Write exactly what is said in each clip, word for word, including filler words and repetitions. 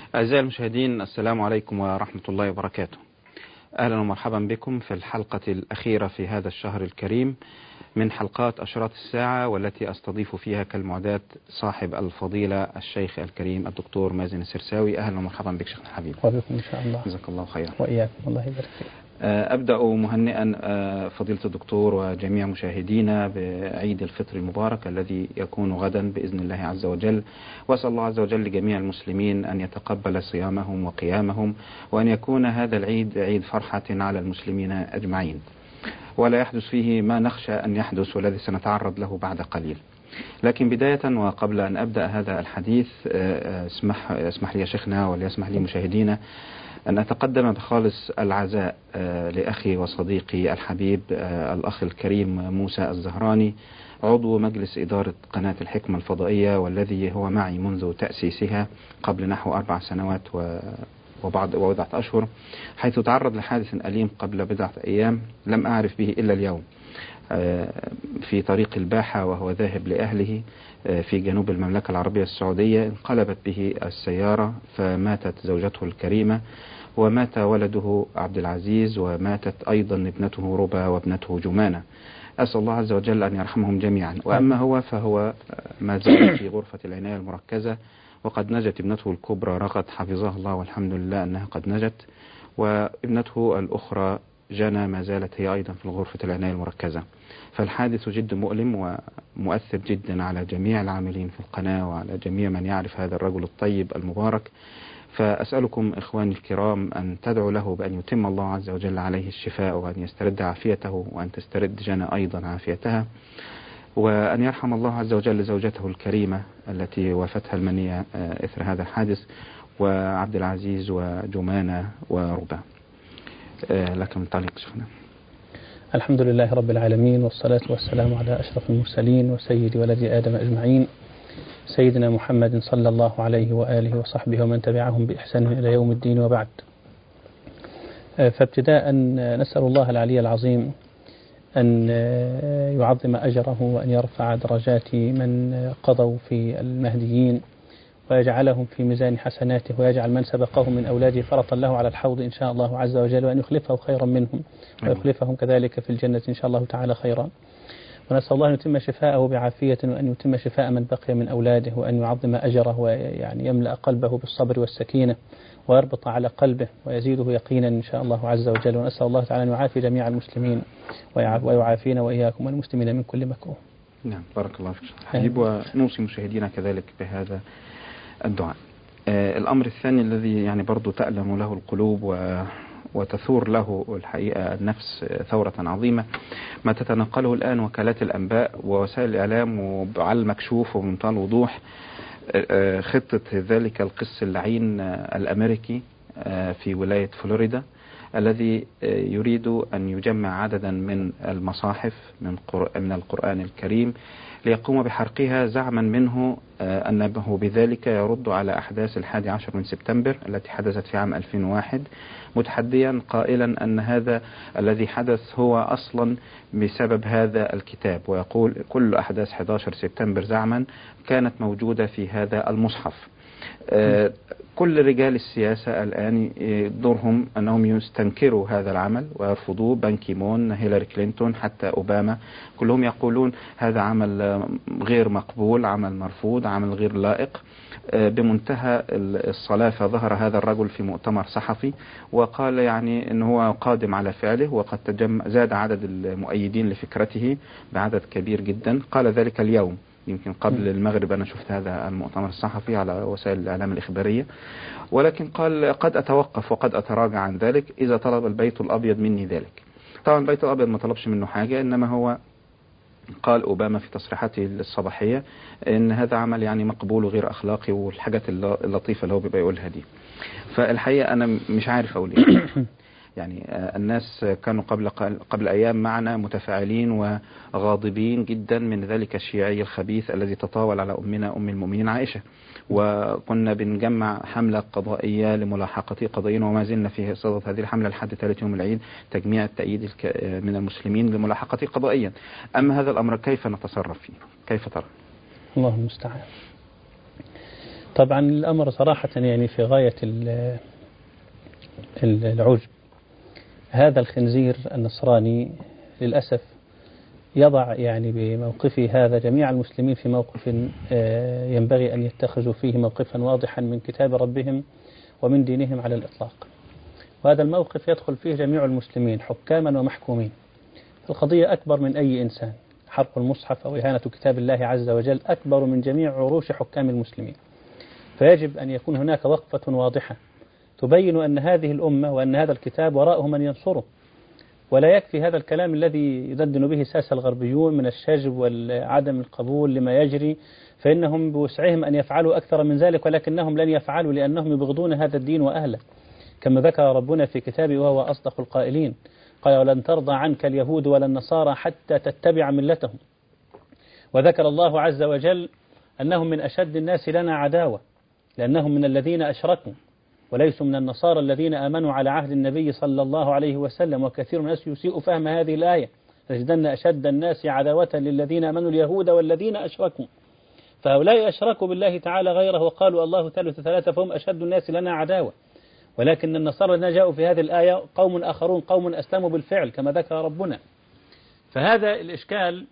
أعزائي المشاهدين، السلام عليكم ورحمة الله وبركاته. أهلا ومرحبا بكم في الحلقة الأخيرة في هذا الشهر الكريم من حلقات أشراط الساعة، والتي أستضيف فيها كالمعتاد صاحب الفضيلة الشيخ الكريم الدكتور مازن السرساوي. أهلا ومرحبا بك شيخنا الحبيب. وبكم إن شاء الله. جزاك الله خيرا. وإياكم، الله يبارك فيك. أبدأ مهنئا فضيلة الدكتور وجميع مشاهدينا بعيد الفطر المبارك الذي يكون غدا بإذن الله عز وجل، وأسأل الله عز وجل لجميع المسلمين أن يتقبل صيامهم وقيامهم، وأن يكون هذا العيد عيد فرحة على المسلمين أجمعين، ولا يحدث فيه ما نخشى أن يحدث والذي سنتعرض له بعد قليل. لكن بداية وقبل أن أبدأ هذا الحديث، اسمح, اسمح لي يا شيخنا وليسمح لي مشاهدينا أن أتقدم بخالص العزاء لأخي وصديقي الحبيب الأخ الكريم موسى الزهراني، عضو مجلس إدارة قناة الحكمة الفضائية، والذي هو معي منذ تأسيسها قبل نحو أربع سنوات وبعض وبضعة أشهر، حيث تعرض لحادث أليم قبل بضعة أيام لم أعرف به إلا اليوم في طريق الباحة، وهو ذاهب لأهله في جنوب المملكة العربية السعودية. انقلبت به السيارة فماتت زوجته الكريمة، ومات ولده عبد العزيز، وماتت أيضا ابنته ربا وابنته جمانة. أسأل الله عز وجل أن يرحمهم جميعا. وأما هو فهو ما زال في غرفة العناية المركزة، وقد نجت ابنته الكبرى رغد حفظها الله والحمد لله أنها قد نجت، وابنته الأخرى جنى ما زالت هي أيضا في غرفة العناية المركزة. فالحادث جد مؤلم ومؤثر جدا على جميع العاملين في القناة وعلى جميع من يعرف هذا الرجل الطيب المبارك. فأسألكم إخواني الكرام أن تدعوا له بأن يتم الله عز وجل عليه الشفاء، وأن يسترد عافيته، وأن تسترد جنى أيضا عافيتها، وأن يرحم الله عز وجل زوجته الكريمة التي وافتها المنية إثر هذا الحادث، وعبد العزيز وجمانة وربا. لكم تعليق شيخنا. الحمد لله رب العالمين، والصلاة والسلام على أشرف المرسلين وسيد ولد آدم أجمعين، سيدنا محمد صلى الله عليه وآله وصحبه ومن تبعهم بإحسان إلى يوم الدين، وبعد. فابتداء نسأل الله العلي العظيم أن يعظم أجره، وأن يرفع درجات من قضوا في المهديين، ويجعلهم في ميزان حسناته، ويجعل من سبقهم من أولاده فرطا له على الحوض إن شاء الله عز وجل، وأن يخلفه خيرا منهم، ويخلفهم كذلك في الجنة إن شاء الله تعالى خيرا. ونسأل الله أن يتم شفاءه بعافية، وأن يتم شفاء من بقي من أولاده، وأن يعظم أجره، ويعني يملأ قلبه بالصبر والسكينة، ويربط على قلبه، ويزيده يقينا إن شاء الله عز وجل. ونسأل الله تعالى أن يعافي جميع المسلمين، ويعافينا وإياكم والمسلمين من كل مكروه. نعم، بارك الله فيك حبيب. ونوصي مشاهدينا كذلك بهذا الدعاء. آه الأمر الثاني الذي يعني برضو تألم له القلوب و وتثور له الحقيقة النفس ثورة عظيمة، ما تتنقله الآن وكالات الأنباء ووسائل الإعلام وعلى المكشوف وبمنتهى الوضوح، آه خطة ذلك القس اللعين آه الأمريكي آه في ولاية فلوريدا، الذي يريد أن يجمع عددا من المصاحف من, من القرآن الكريم ليقوم بحرقها، زعما منه أنه بذلك يرد على أحداث الحادي عشر من سبتمبر التي حدثت في عام ألفين وواحد، متحديا قائلا أن هذا الذي حدث هو أصلا بسبب هذا الكتاب، ويقول كل أحداث أحد عشر سبتمبر زعما كانت موجودة في هذا المصحف. كل رجال السياسة الآن دورهم أنهم يستنكروا هذا العمل ويرفضوه، بان كيمون، هيلاري كلينتون، حتى أوباما، كلهم يقولون هذا عمل غير مقبول، عمل مرفوض، عمل غير لائق. بمنتهى الصلافة ظهر هذا الرجل في مؤتمر صحفي وقال يعني أنه هو قادم على فعله، وقد تجمع زاد عدد المؤيدين لفكرته بعدد كبير جدا. قال ذلك اليوم، يمكن قبل المغرب أنا شفت هذا المؤتمر الصحفي على وسائل الإعلام الإخبارية، ولكن قال قد أتوقف وقد أتراجع عن ذلك إذا طلب البيت الأبيض مني ذلك. طبعا البيت الأبيض ما طلبش منه حاجة، إنما هو قال أوباما في تصريحاته الصباحية إن هذا عمل يعني مقبول وغير أخلاقي، والحاجات اللطيفة اللي هو بيبقى يقولها دي. فالحقيقة أنا مش عارف أقول إيه. يعني الناس كانوا قبل قبل أيام معنا متفاعلين وغاضبين جدا من ذلك الشيعي الخبيث الذي تطاول على أمنا أم المؤمنين عائشة، وكنا بنجمع حملة قضائية لملاحقة قضيين، وما زلنا في صدد هذه الحملة لحد ثالث يوم العيد، تجميع التأييد من المسلمين لملاحقة قضائيا. أما هذا الأمر كيف نتصرف فيه؟ كيف ترى؟ الله المستعان. طبعا الأمر صراحة يعني في غاية العجب. هذا الخنزير النصراني للأسف يضع يعني بموقفه هذا جميع المسلمين في موقف ينبغي أن يتخذوا فيه موقفا واضحا من كتاب ربهم ومن دينهم على الإطلاق. وهذا الموقف يدخل فيه جميع المسلمين حكاما ومحكومين. القضية أكبر من أي إنسان. حرق المصحف أو إهانة كتاب الله عز وجل أكبر من جميع عروش حكام المسلمين. فيجب أن يكون هناك وقفة واضحة تبين أن هذه الأمة وأن هذا الكتاب وراءه من ينصره. ولا يكفي هذا الكلام الذي يدندن به ساس الغربيون من الشجب وعدم القبول لما يجري، فإنهم بوسعهم أن يفعلوا أكثر من ذلك، ولكنهم لن يفعلوا لأنهم يبغضون هذا الدين وأهله، كما ذكر ربنا في كتابه وهو أصدق القائلين، قال: ولن ترضى عنك اليهود ولا النصارى حتى تتبع ملتهم. وذكر الله عز وجل أنهم من أشد الناس لنا عداوة لأنهم من الذين أشركوا وليسوا من النصارى الذين آمنوا على عهد النبي صلى الله عليه وسلم. وكثير من الناس يسيء فهم هذه الآية: تجدن أشد الناس عداوة للذين آمنوا اليهود والذين أشركوا. فهؤلاء أشركوا بالله تعالى غيره وقالوا الله ثالث ثلاثة فهم أشد الناس لنا عداوة. ولكن النصارى الذين جاءوا في هذه الآية قوم آخرون، قوم أسلموا بالفعل كما ذكر ربنا. فهذا الإشكال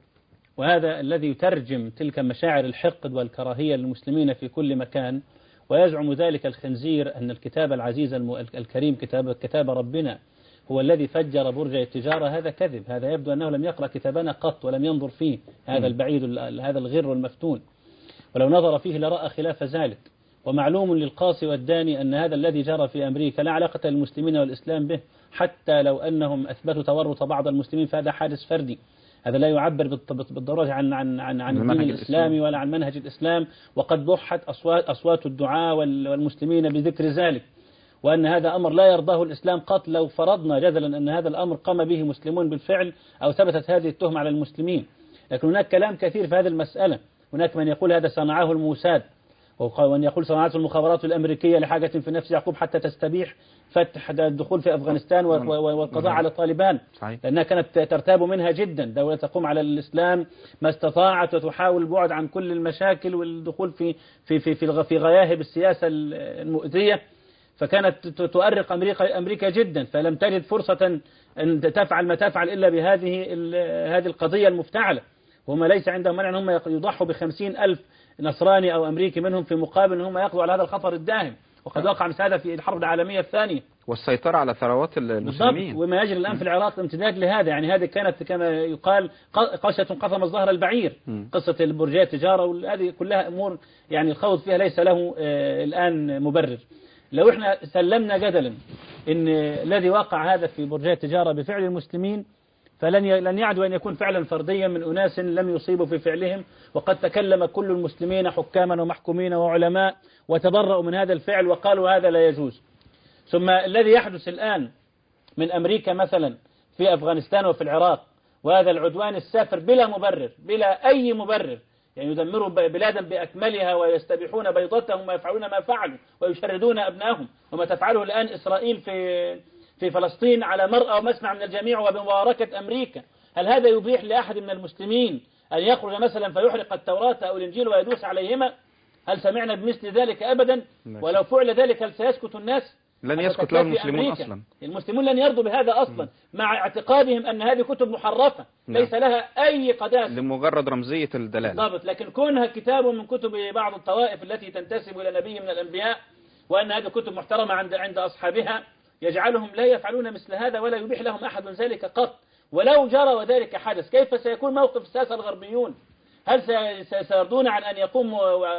وهذا الذي يترجم تلك مشاعر الحقد والكراهية للمسلمين في كل مكان، ويزعم ذلك الخنزير أن الكتاب العزيز الكريم كتاب كتاب ربنا هو الذي فجر برج التجارة. هذا كذب. هذا يبدو أنه لم يقرأ كتابنا قط ولم ينظر فيه، هذا البعيد هذا الغر المفتون، ولو نظر فيه لرأى خلاف ذلك. ومعلوم للقاصي والداني أن هذا الذي جرى في أمريكا لا علاقة للمسلمين والإسلام به، حتى لو أنهم أثبتوا تورط بعض المسلمين فهذا حادث فردي. هذا لا يعبر بالضرورة عن عن عن عن الدين الإسلامي ولا عن منهج الإسلام. وقد ضحت أصوات أصوات الدعاة والمسلمين بذكر ذلك، وأن هذا أمر لا يرضاه الإسلام قط. لو فرضنا جدلا أن هذا الأمر قام به مسلمون بالفعل أو ثبتت هذه التهمة على المسلمين، لكن هناك كلام كثير في هذه المسألة. هناك من يقول هذا صنعه الموساد، وأن يقول صنعته المخابرات الأمريكية لحاجة في نفس يعقوب حتى تستبيح فتح الدخول في أفغانستان والقضاء على طالبان، لأنها كانت ترتاب منها جدا. دولة تقوم على الإسلام ما استطاعت وتحاول البعد عن كل المشاكل والدخول في في في في, في غياهب السياسة المؤذية، فكانت تؤرق أمريكا أمريكا جدا، فلم تجد فرصة أن تفعل ما تفعل إلا بهذه هذه القضية المفتعلة. وهم ليس عندهم مانع أن هم يضحوا بخمسين ألف نصراني أو أمريكي منهم في مقابل أن هم يقضوا على هذا الخطر الداهم. وقد وقع مثل هذا في الحرب العالمية الثانية، والسيطرة على ثروات المسلمين. وما يجري الآن في العراق امتداد لهذا. يعني هذه كانت كما يقال قشة قثم ظهر البعير. م. قصة البرجية التجارة وهذه كلها أمور يعني الخوض فيها ليس له آه الآن مبرر. لو احنا سلمنا جدلا ان الذي وقع هذا في برجية التجارة بفعل المسلمين، فلن لن يعدو أن يكون فعلا فرديا من أناس لم يصيبوا في فعلهم، وقد تكلم كل المسلمين حكاما ومحكومين وعلماء وتبرؤوا من هذا الفعل وقالوا هذا لا يجوز. ثم الذي يحدث الآن من أمريكا مثلا في أفغانستان وفي العراق، وهذا العدوان السافر بلا مبرر بلا أي مبرر، يعني يدمروا بلادا بأكملها ويستبيحون بيضتهم ويفعلون ما فعلوا ويشردون أبنائهم، وما تفعله الآن إسرائيل في في فلسطين على مرأى ومسمع من الجميع وبمباركة أمريكا. هل هذا يبيح لأحد من المسلمين أن يخرج مثلا فيحرق التوراة أو الإنجيل ويدوس عليهما؟ هل سمعنا بمثل ذلك أبدا؟ ولو فعل ذلك هل سيسكت الناس؟ لن يسكت له المسلمون أصلا. المسلمون لن يرضوا بهذا أصلا، مع اعتقادهم أن هذه كتب محرفة ليس لها أي قداسة، لمجرد رمزية الدلالة. بالضبط. لكن كونها كتاب من كتب بعض الطوائف التي تنتسب إلى نبي من الأنبياء، وأن هذه كتب محترمة عند عند أصحابها، يجعلهم لا يفعلون مثل هذا ولا يبيح لهم أحد ذلك قط. ولو جرى وذلك حدث، كيف سيكون موقف الساسة الغربيون؟ هل سيرضون عن أن يقوم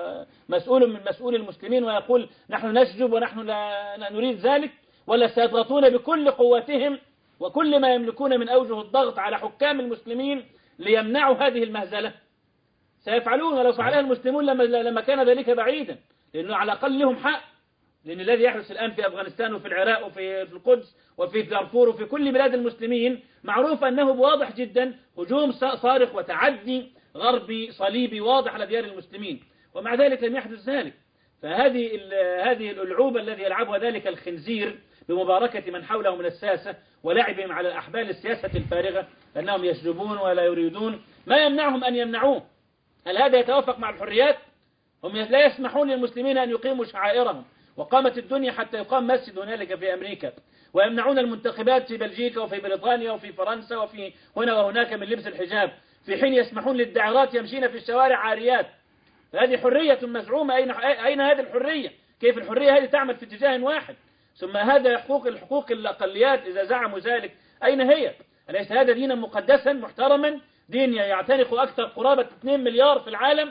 مسؤول من مسؤول المسلمين ويقول نحن نشجب ونحن لا نريد ذلك؟ ولا سيضغطون بكل قوتهم وكل ما يملكون من أوجه الضغط على حكام المسلمين ليمنعوا هذه المهزلة؟ سيفعلون، ولو فعلها المسلمون لما, لما كان ذلك بعيدا، لأنه على الأقل لهم حق. لأن الذي يحدث الآن في أفغانستان وفي العراق وفي القدس وفي دارفور وفي كل بلاد المسلمين معروف أنه واضح جدا هجوم صارخ وتعدي غربي صليبي واضح على ديار المسلمين، ومع ذلك لم يحدث ذلك. فهذه هذه الألعوبة الذي يلعبها ذلك الخنزير بمباركة من حوله من الساسة ولعبهم على أحبال السياسة الفارغة، أنهم يسجبون ولا يريدون ما يمنعهم أن يمنعوه. هل هذا يتوافق مع الحريات؟ هم لا يسمحون للمسلمين أن يقيموا شعائرهم، وقامت الدنيا حتى يقام مسجد هنالك في أمريكا، ويمنعون المنتخبات في بلجيكا وفي بريطانيا وفي فرنسا وفي هنا وهناك من لبس الحجاب، في حين يسمحون للداعرات يمشين في الشوارع عاريات. هذه حرية مزعومة، أين أين هذه الحرية؟ كيف الحرية هذه تعمل في اتجاه واحد؟ ثم هذا حقوق الحقوق الأقليات إذا زعموا ذلك أين هي؟ أليس هذا دينا مقدسا محترما، دين يعتنق أكثر قرابة اثنين مليار في العالم؟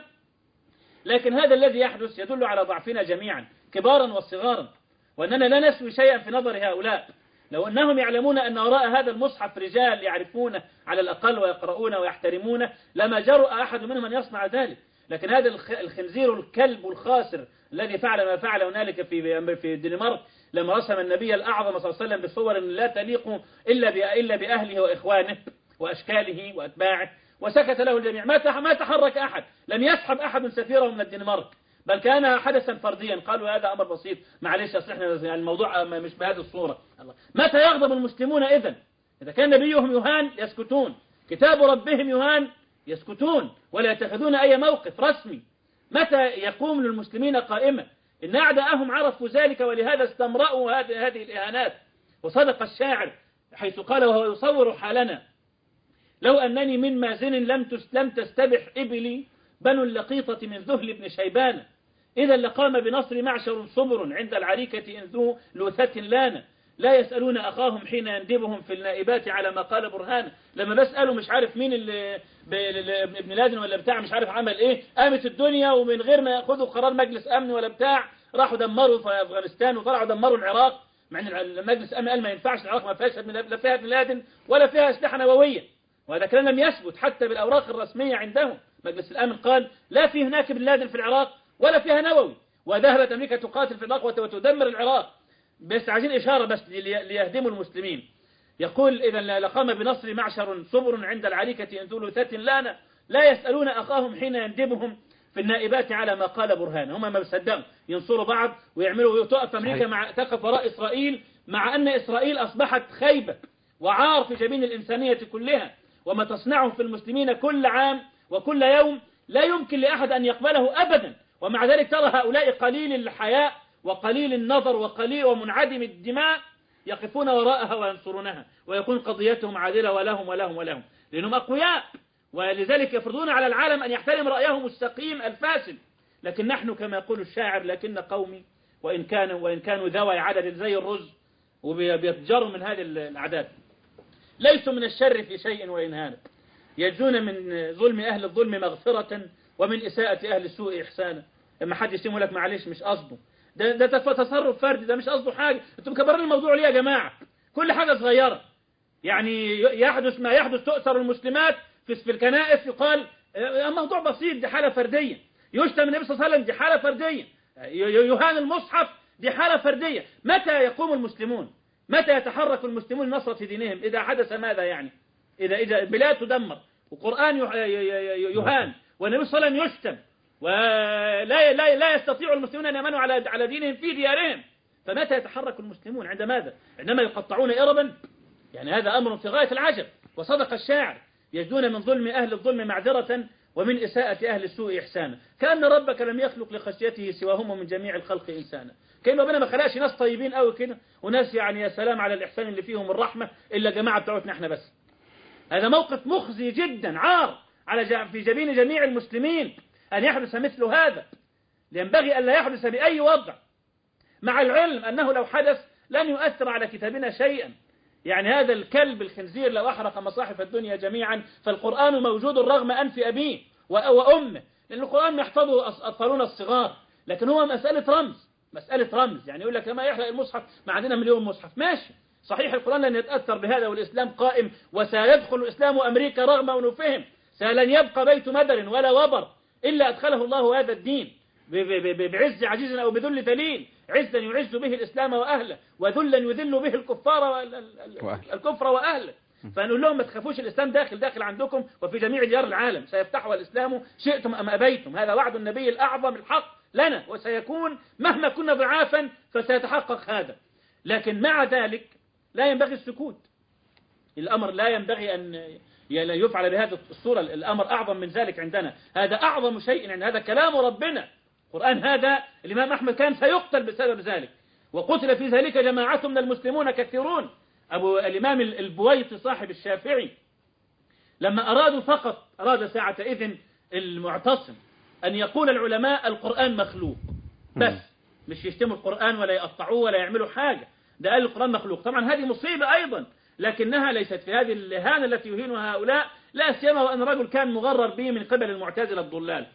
لكن هذا الذي يحدث يدل على ضعفنا جميعا كبارا وصغارا، وأننا لا نسوي شيئا في نظر هؤلاء. لو أنهم يعلمون أن وراء هذا المصحف رجال يعرفونه على الأقل ويقرؤونه ويحترمونه لما جرؤ أحد منهم أن يصنع ذلك. لكن هذا الخنزير الكلب الخاسر الذي فعل ما فعل هنالك في في الدنمارك لما رسم النبي الأعظم صلى الله عليه وسلم بصور لا تليق إلا إلا بأهله وإخوانه وأشكاله وأتباعه، وسكت له الجميع، ما ما تحرك أحد، لم يسحب أحد سفيره من الدنمارك، بل كان حدثا فرديا. قالوا هذا أمر بسيط، معلش احنا الموضوع مش بهذه الصورة. الله، متى يغضب المسلمون إذن؟ إذا كان نبيهم يهان يسكتون، كتاب ربهم يهان يسكتون ولا يتخذون أي موقف رسمي. متى يقوم للمسلمين قائمة؟ إن أعداءهم عرفوا ذلك ولهذا استمرأوا هذه الإهانات. وصدق الشاعر حيث قال وهو يصور حالنا: لو أنني من مازن لم لم تستبح إبلي بنو اللقيطة من ذهل بن شيبان، إذا لقام بنصر معشر صبر عند العريكة إن ذو لوثة لان، لا يسألون أخاهم حين يندبهم في النائبات على ما قال برهان. لما بسأله مش عارف مين اللي ابن لادن ولا بتاع مش عارف عمل إيه، قامت الدنيا ومن غير ما يأخذوا قرار مجلس أمن ولا بتاع راحوا دمروا في أفغانستان وطلعوا دمروا العراق، مع أن المجلس الأمن قال ما ينفعش، العراق ما فيهاش لا فيها ابن لادن ولا فيها أسلحة نووية، وهذا كلام لم يثبت حتى بالأوراق الرسمية عندهم. مجلس الأمن قال لا في هناك ابن لادن في العراق ولا فيها نووي، وذهبت أمريكا تقاتل في العراق وتدمر العراق. بس عايزين إشارة بس ليهدموا المسلمين. يقول إذا لقام بنصر معشر صبر عند العريكة إن ذو لوثة لان، لا يسألون أخاهم حين يندبهم في النائبات على ما قال برهان. هم ما بيصدقوا ينصروا بعض ويعملوا، وتقف أمريكا مع تقف وراء إسرائيل، مع أن إسرائيل أصبحت خيبة وعار في جبين الإنسانية كلها، وما تصنعه في المسلمين كل عام وكل يوم لا يمكن لأحد أن يقبله أبدا. ومع ذلك ترى هؤلاء قليل الحياء وقليل النظر وقليل ومنعدم الدماء يقفون وراءها وينصرونها، ويكون قضيتهم عادلة ولهم ولهم ولهم لأنهم أقوياء، ولذلك يفرضون على العالم أن يحترم رأيهم السقيم الفاسد. لكن نحن كما يقول الشاعر: لكن قومي وإن كانوا وإن كانوا ذوي عدد زي الرز، وبيتجروا من هذه الأعداد، ليسوا من الشر في شيء وإن هانوا، يجزون من ظلم أهل الظلم مغفرة ومن إساءة أهل السوء إحسانا. لما حد يسمو لك معلش مش قصده، ده ده تصرف فردي، ده مش قصده حاجة، انتم مكبرين الموضوع ليه يا جماعة؟ كل حاجة صغيرة يعني يحدث ما يحدث، تؤثر المسلمات في في الكنائس يقال موضوع بسيط، دي حالة فردية. يشتم النبي صلى الله عليه وسلم، دي حالة فردية. يهان المصحف، دي حالة فردية. متى يقوم المسلمون؟ متى يتحرك المسلمون لنصرة دينهم؟ إذا حدث ماذا يعني؟ إذا إذا بلاد تدمر وقرآن يهان والنبي صلى الله عليه وسلم يشتم ولا لا لا يستطيع المسلمون أن يأمنوا على على دينهم في ديارهم، فمتى يتحرك المسلمون؟ عند ماذا؟ عندما يقطعون إربا؟ يعني هذا أمر في غاية العجب. وصدق الشاعر: يجدون من ظلم أهل الظلم معذرة ومن إساءة أهل السوء إحسانا، كأن ربك لم يخلق لخشيته سواهم من جميع الخلق إنسانا. كأن ربنا ما خلقش ناس طيبين قوي كده وناس يعني يا سلام على الإحسان اللي فيهم الرحمة إلا جماعة بتوعتنا احنا بس. هذا موقف مخزي جدا، عار على في جبين جميع المسلمين أن يحدث مثل هذا. ينبغي أن لا يحدث بأي وضع، مع العلم أنه لو حدث لن يؤثر على كتابنا شيئا. يعني هذا الكلب الخنزير لو أحرق مصاحف الدنيا جميعا فالقرآن موجود رغم أنف أبيه وأمه، لأن القرآن يحفظه أطفالنا الصغار، لكن هو مسألة رمز، مسألة رمز. يعني يقول لك ما يحرق المصحف، ما عندنا مليون مصحف، ماشي صحيح، القرآن لن يتأثر بهذا والإسلام قائم، وسيدخل الإسلام أمريكا رغم أنوفهم، لن يبقى بيت مدر ولا وبر إلا أدخله الله هذا الدين بعز عزيز أو بذل ذليل، عزا يعز به الإسلام وأهله، وذلا يذل به الكفار الكفر وأهله. فنقول لهم ما تخافوش، الإسلام داخل داخل عندكم وفي جميع ديار العالم، سيفتحها الإسلام شئتم أم أبيتم. هذا وعد النبي الأعظم الحق لنا، وسيكون مهما كنا ضعافا فسيتحقق هذا. لكن مع ذلك لا ينبغي السكوت، الأمر لا ينبغي أن يفعل بهذه الصورة، الأمر أعظم من ذلك عندنا، هذا أعظم شيء، يعني هذا كلام ربنا القرآن هذا الإمام أحمد كان سيقتل بسبب ذلك، وقتل في ذلك جماعة من المسلمون كثيرون. أبو الإمام البويطي صاحب الشافعي لما أرادوا فقط أراد ساعة إذن المعتصم أن يقول العلماء القرآن مخلوق بس، مش يشتموا القرآن ولا يقطعوه ولا يعملوا حاجة، ده قال القرآن مخلوق. طبعا هذه مصيبة أيضا، لكنها ليست في هذه الإهانة التي يهينها هؤلاء، لا سيما وأن الرجل كان مغرر به من قبل المعتزلة الضلال.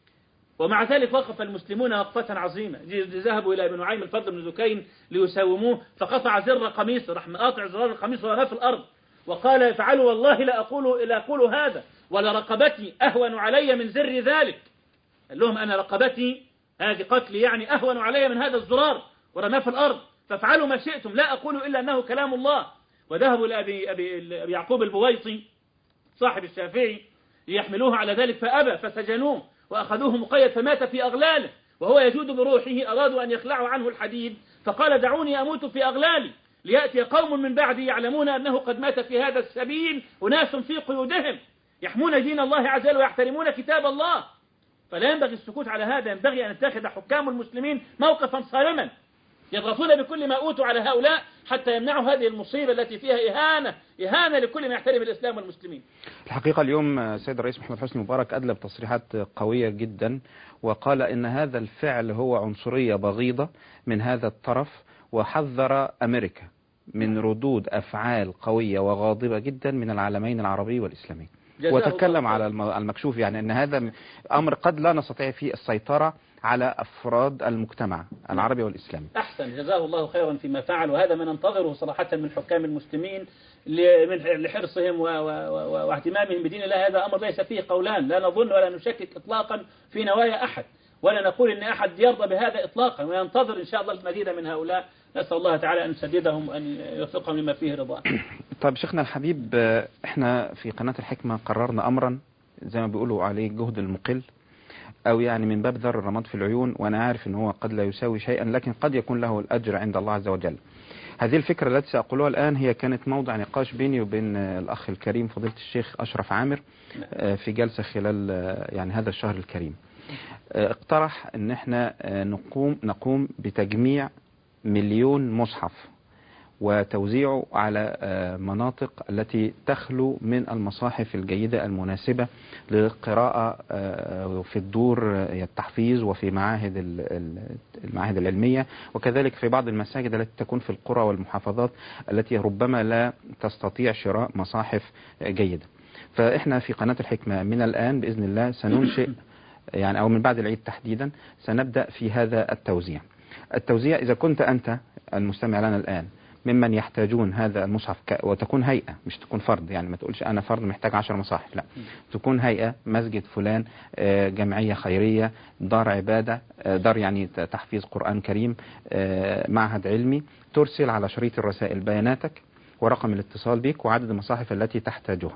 ومع ذلك وقف المسلمون وقفة عظيمة، ذهبوا إلى ابن نعيم الفضل بن ذكين ليساوموه، فقطع زر قميصه، راح مقاطع زرار القميص ورماه في الأرض، وقال افعلوا والله لا أقول لا أقول هذا ولا رقبتي أهون علي من زر ذلك. قال لهم أنا رقبتي هذه قتلي يعني أهون علي من هذا الزرار، ورماه في الأرض، فافعلوا ما شئتم لا أقول إلا أنه كلام الله. وذهبوا إلى أبي, أبي, أبي يعقوب البويطي صاحب الشافعي ليحملوه على ذلك فأبى، فسجنوه وأخذوه مقيد فمات في أغلاله وهو يجود بروحه. أرادوا أن يخلعوا عنه الحديد فقال دعوني أموت في أغلالي ليأتي قوم من بعدي يعلمون أنه قد مات في هذا السبيل أناس في قيودهم يحمون دين الله عز وجل ويحترمون كتاب الله. فلا ينبغي السكوت على هذا، ينبغي أن يتخذ حكام المسلمين موقفا صارما يضغطون بكل ما أوتوا على هؤلاء حتى يمنعوا هذه المصيبة التي فيها إهانة إهانة لكل ما يحترم الإسلام والمسلمين. الحقيقة اليوم السيد الرئيس محمد حسني مبارك أدلى بتصريحات قوية جدا، وقال إن هذا الفعل هو عنصرية بغيضة من هذا الطرف، وحذر أمريكا من ردود أفعال قوية وغاضبة جدا من العالمين العربي والإسلامي، وتكلم على المكشوف، يعني أن هذا أمر قد لا نستطيع فيه السيطرة على أفراد المجتمع العربي والإسلامي. أحسن، جزاه الله خيرا فيما فعل، وهذا ما ننتظره صراحة من حكام المسلمين لحرصهم واهتمامهم بدين الله. هذا أمر ليس فيه قولان، لا نظن ولا نشكك إطلاقا في نوايا أحد، ولا نقول إن أحد يرضى بهذا إطلاقا، وننتظر إن شاء الله المزيد من هؤلاء. نسأل الله تعالى أن يسددهم أن يوفقهم لما فيه رضاه. طيب شيخنا الحبيب، احنا في قناة الحكمة قررنا أمرا زي ما بيقولوا عليه جهد المقل، أو يعني من باب ذر الرماد في العيون، وأنا عارف أنه هو قد لا يساوي شيئا لكن قد يكون له الأجر عند الله عز وجل. هذه الفكرة التي سأقولها الآن هي كانت موضع نقاش بيني وبين الأخ الكريم فضيلة الشيخ أشرف عامر في جلسة خلال يعني هذا الشهر الكريم. اقترح أن احنا نقوم نقوم بتجميع مليون مصحف وتوزيعه على مناطق التي تخلو من المصاحف الجيدة المناسبة للقراءة في الدور التحفيظ وفي معاهد المعاهد العلمية، وكذلك في بعض المساجد التي تكون في القرى والمحافظات التي ربما لا تستطيع شراء مصاحف جيدة. فإحنا في قناة الحكمة من الآن بإذن الله سننشئ يعني أو من بعد العيد تحديدا سنبدأ في هذا التوزيع. التوزيع إذا كنت أنت المستمع لنا الآن ممن يحتاجون هذا المصحف ك... وتكون هيئة مش تكون فرد، يعني ما تقولش أنا فرد محتاج عشر مصاحف، لا، تكون هيئة، مسجد فلان، جمعية خيرية، دار عبادة، دار يعني تحفيظ قرآن كريم، معهد علمي، ترسل على شريط الرسائل بياناتك ورقم الاتصال بك وعدد المصاحف التي تحتاجها.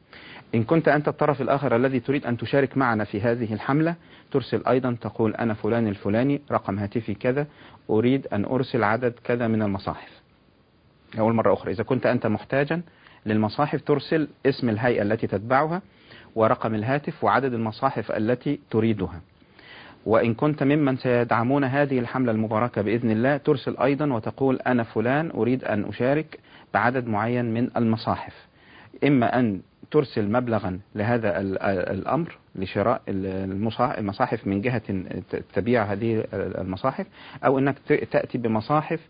إن كنت أنت الطرف الآخر الذي تريد أن تشارك معنا في هذه الحملة ترسل أيضا، تقول أنا فلان الفلاني رقم هاتفي كذا أريد أن أرسل عدد كذا من المصاحف. أول مرة أخرى، إذا كنت أنت محتاجا للمصاحف ترسل اسم الهيئة التي تتبعها ورقم الهاتف وعدد المصاحف التي تريدها. وإن كنت ممن سيدعمون هذه الحملة المباركة بإذن الله ترسل أيضا وتقول أنا فلان أريد أن أشارك بعدد معين من المصاحف. إما أن ترسل مبلغا لهذا الأمر لشراء المصاحف من جهة تبيع هذه المصاحف، أو أنك تأتي بمصاحف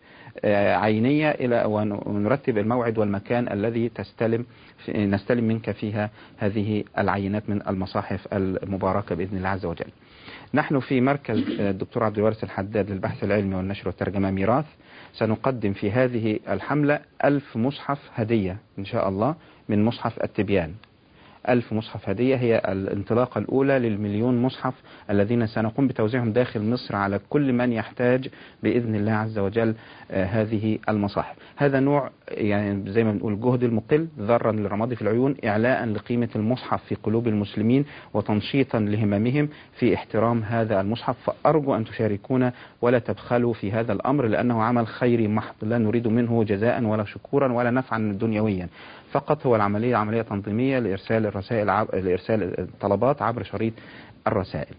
عينية إلى ونرتب الموعد والمكان الذي تستلم نستلم منك فيها هذه العينات من المصاحف المباركة بإذن الله عز وجل. نحن في مركز الدكتور عبد الوارث الحداد للبحث العلمي والنشر والترجمة ميراث سنقدم في هذه الحملة ألف مصحف هدية إن شاء الله من مصحف التبيان. ألف مصحف هدية هي الانطلاقة الأولى للمليون مصحف الذين سنقوم بتوزيعهم داخل مصر على كل من يحتاج بإذن الله عز وجل آه هذه المصاحف. هذا نوع يعني زي ما بنقول جهد المقل ذرا للرماد في العيون، إعلاء لقيمة المصحف في قلوب المسلمين وتنشيطا لهممهم في احترام هذا المصحف. فأرجو أن تشاركونا ولا تبخلوا في هذا الأمر، لأنه عمل خيري محض لا نريد منه جزاء ولا شكورا ولا نفعا دنيويا، فقط هو العملية عملية تنظيمية لإرسال الرسائل عب... لإرسال الطلبات عبر شريط الرسائل.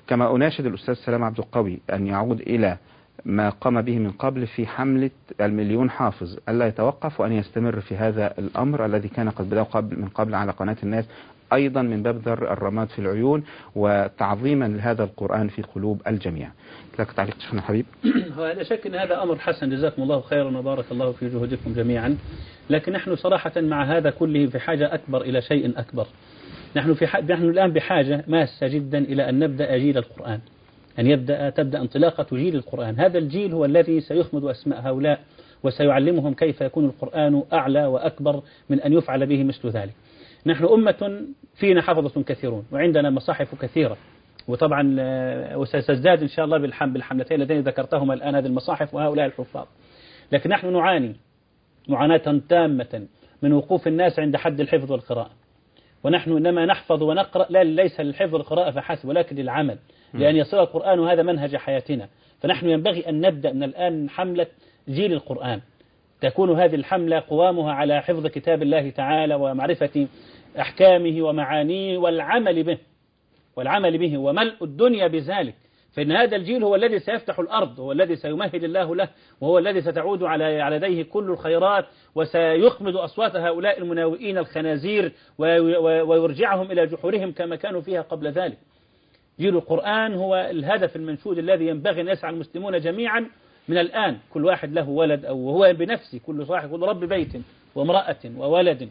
كما أناشد الأستاذ سلام عبد القوي أن يعود إلى ما قام به من قبل في حملة المليون حافظ، ألا يتوقف وأن يستمر في هذا الأمر الذي كان قد بدأ قبل من قبل على قناة الناس، أيضا من باب ذر الرماد في العيون وتعظيما لهذا القرآن في قلوب الجميع. لك تعليق شيخنا الحبيب؟ لا شك أن هذا أمر حسن، جزاكم الله خيرا وبارك الله في جهودكم جميعا، لكن نحن صراحة مع هذا كله في حاجة أكبر إلى شيء أكبر. نحن في ح... نحن الآن بحاجة ماسة جدا إلى أن نبدأ جيل القرآن، أن يبدأ تبدأ انطلاقة جيل القرآن. هذا الجيل هو الذي سيخمد أسماء هؤلاء وسيعلمهم كيف يكون القرآن أعلى وأكبر من أن يفعل به مثل ذلك. نحن أمة فينا حفظة كثيرون وعندنا مصاحف كثيرة، وطبعا وستزداد إن شاء الله بالحملتين اللتين ذكرتهما الآن هذه المصاحف وهؤلاء الحفاظ. لكن نحن نعاني معاناة تامة من وقوف الناس عند حد الحفظ والقراءة، ونحن إنما نحفظ ونقرأ لا ليس للحفظ والقراءة فحسب ولكن للعمل، لأن يصير القرآن وهذا منهج حياتنا. فنحن ينبغي أن نبدأ من الآن حملة جيل القرآن، تكون هذه الحملة قوامها على حفظ كتاب الله تعالى ومعرفة أحكامه ومعانيه والعمل به والعمل به وملء الدنيا بذلك. فإن هذا الجيل هو الذي سيفتح الأرض، هو الذي سيمهد الله له، وهو الذي ستعود على على يديه كل الخيرات، وسيخمد أصوات هؤلاء المناوئين الخنازير ويرجعهم إلى جحورهم كما كانوا فيها قبل ذلك. جيل القرآن هو الهدف المنشود الذي ينبغي أن يسعى المسلمون جميعا من الآن، كل واحد له ولد أو هو بنفسه، كل صاحب كل رب بيت وامرأة وولد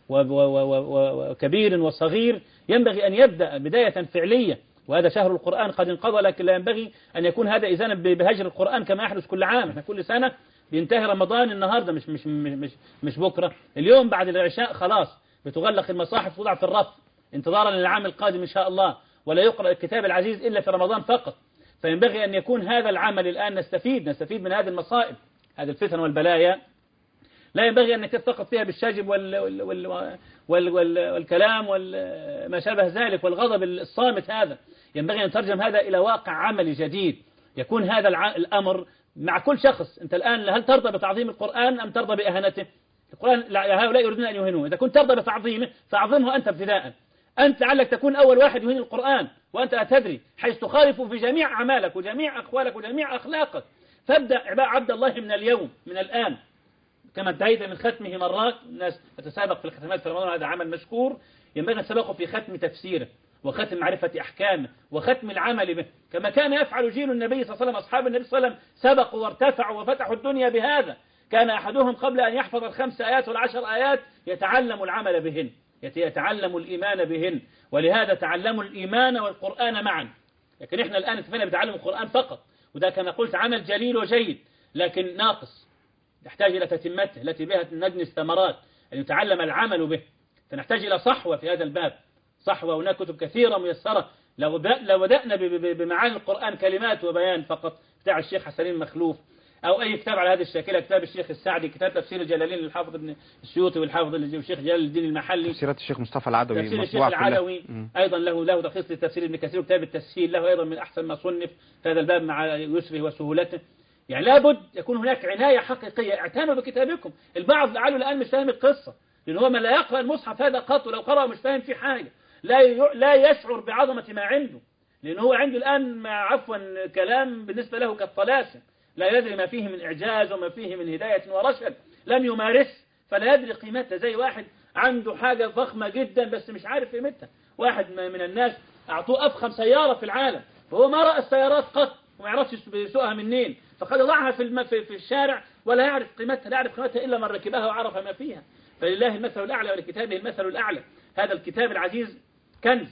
وكبير وصغير ينبغي أن يبدأ بداية فعلية. وهذا شهر القرآن قد انقضى، لكن لا ينبغي أن يكون هذا إذانا بهجر القرآن كما يحدث كل عام. احنا كل سنة بينتهي رمضان النهاردة مش مش مش مش بكرة، اليوم بعد العشاء خلاص بتغلق المصاحف وتوضع في الرف انتظارا للعام القادم إن شاء الله، ولا يقرأ الكتاب العزيز إلا في رمضان فقط. فينبغي أن يكون هذا العمل الآن نستفيد نستفيد من هذه المصائب، هذه الفتن والبلايا. لا ينبغي أن نكتب فقط فيها بالشجب وال وال وال وال وال والكلام وما شابه ذلك والغضب الصامت. هذا ينبغي أن نترجم هذا إلى واقع عملي جديد، يكون هذا الأمر مع كل شخص. أنت الآن هل ترضى بتعظيم القرآن أم ترضى بإهانته؟ القرآن هؤلاء يريدون أن يهينوه، إذا كنت ترضى بتعظيمه فأعظمه أنت ابتداء. أنت لعلك تكون أول واحد يهين القرآن وأنت لا تدري، حيث تخالف في جميع أعمالك وجميع أقوالك وجميع أخلاقك. فابدأ عبد الله من اليوم من الآن، كما انتهيت من ختمه مرات. الناس تتسابق في الختمات في رمضان، هذا عمل مشكور. ينبغي السباق في ختم تفسيره وختم معرفة أحكامه وختم العمل به، كما كان يفعل جيل النبي صلى الله عليه وسلم. أصحاب النبي صلى الله عليه وسلم سبقوا وارتفعوا وفتحوا الدنيا بهذا. كان أحدهم قبل أن يحفظ الخمس آيات والعشر آيات يتعلم العمل بهن، يتعلم الإيمان بهن، ولهذا تعلموا الإيمان والقرآن معا. لكن إحنا الآن اكتفينا بتعلم القرآن فقط، وده كما قلت عمل جليل وجيد لكن ناقص، يحتاج إلى تتمته التي بها نجني الثمرات، أن يتعلم العمل به. فنحتاج إلى صحوة في هذا الباب، صحوة. هناك كتب كثيرة ميسرة. لو لو بدأنا بمعاني القرآن كلمات وبيان فقط بتاع الشيخ حسنين مخلوف، أو أي كتاب على هذه الشاكلة، كتاب الشيخ السعدي، كتاب تفسير الجلالين للحافظ ابن السيوطي والحافظ الشيخ جلال الدين المحلي، تفسيرات الشيخ مصطفى العدوي، تفسير الشيخ العدوي أيضا له له تلخيص لتفسير ابن كثير، وكتاب التسهيل له أيضا من أحسن ما صنف في هذا الباب مع يسره وسهولته. يعني لابد يكون هناك عناية حقيقية. اعتنوا بكتابكم. البعض لعله الآن مش فاهم القصة، لأن هو من لا يقرأ المصحف هذا قط، ولو قرأ مش فاهم فيه حاجة، لا لا يشعر بعظمة ما عنده، لأن هو عنده الآن مع عفوا كلام بالنسبة له كالطلاسم، لا يدري ما فيه من إعجاز وما فيه من هداية ورشد، لم يمارس فلا يدري قيمتها. زي واحد عنده حاجة ضخمة جدا بس مش عارف قيمتها. واحد من الناس أعطوه أفخم سيارة في العالم، فهو ما رأى السيارات قط وما يعرفش يسوقها منين، فقد ضعها في الم... في... في الشارع ولا يعرف قيمتها، لا يعرف قيمتها إلا من ركبها وعرف ما فيها. فلله المثل الأعلى ولكتابه المثل الأعلى. هذا الكتاب العزيز كنز،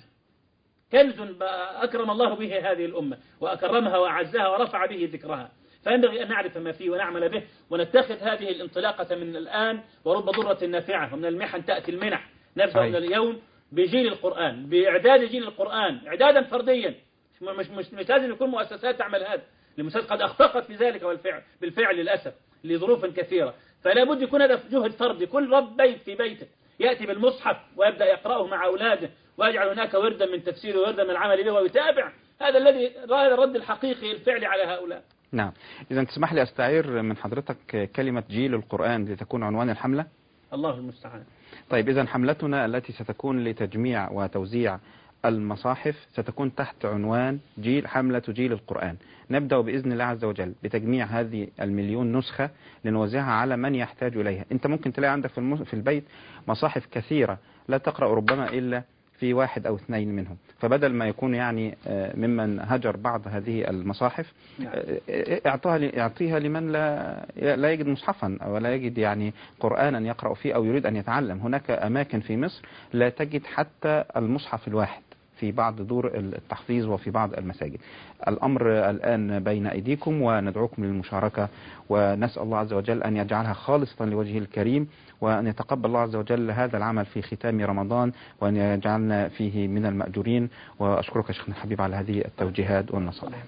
كنز أكرم الله به هذه الأمة وأكرمها وأعزها ورفع به ذكرها. فينبغي أن نعرف ما فيه ونعمل به ونتخذ هذه الانطلاقة من الآن. ورب ضرة نافعة، ومن المحن تأتي المنح. نبدأ من اليوم بجيل القرآن، بإعداد جيل القرآن إعدادا فرديا، مش مش مش لازم يكون مؤسسات تعمل هذا، المؤسسات قد أخطأت في ذلك والفعل بالفعل للأسف لظروف كثيرة. فلا بد يكون هذا جهد فردي. كل رب بيت في بيته يأتي بالمصحف ويبدأ يقرأه مع أولاده، ويجعل هناك وردا من تفسيره ووردا من العمل به ويتابع. هذا الذي هذا الرد الحقيقي الفعلي على هؤلاء. نعم. إذا تسمح لي أستعير من حضرتك كلمة جيل القرآن لتكون عنوان الحملة. الله المستعان. طيب إذا حملتنا التي ستكون لتجميع وتوزيع المصاحف ستكون تحت عنوان جيل حملة جيل القرآن. نبدأ بإذن الله عز وجل بتجميع هذه المليون نسخة لنوزعها على من يحتاج إليها. أنت ممكن تلاقي عندك في, في البيت مصاحف كثيرة لا تقرأ ربما إلا في واحد أو اثنين منهم، فبدل ما يكون يعني ممن هجر بعض هذه المصاحف اعطيها اعطيها لمن لا لا يجد مصحفا أو لا يجد يعني قرآنا يقرأ فيه أو يريد أن يتعلم. هناك أماكن في مصر لا تجد حتى المصحف الواحد في بعض دور التحفيظ وفي بعض المساجد. الأمر الآن بين أيديكم وندعوكم للمشاركة، ونسأل الله عز وجل أن يجعلها خالصة لوجهه الكريم، وأن يتقبل الله عز وجل هذا العمل في ختام رمضان، وأن يجعلنا فيه من المأجورين. وأشكرك يا شيخنا الحبيب على هذه التوجيهات والنصائح.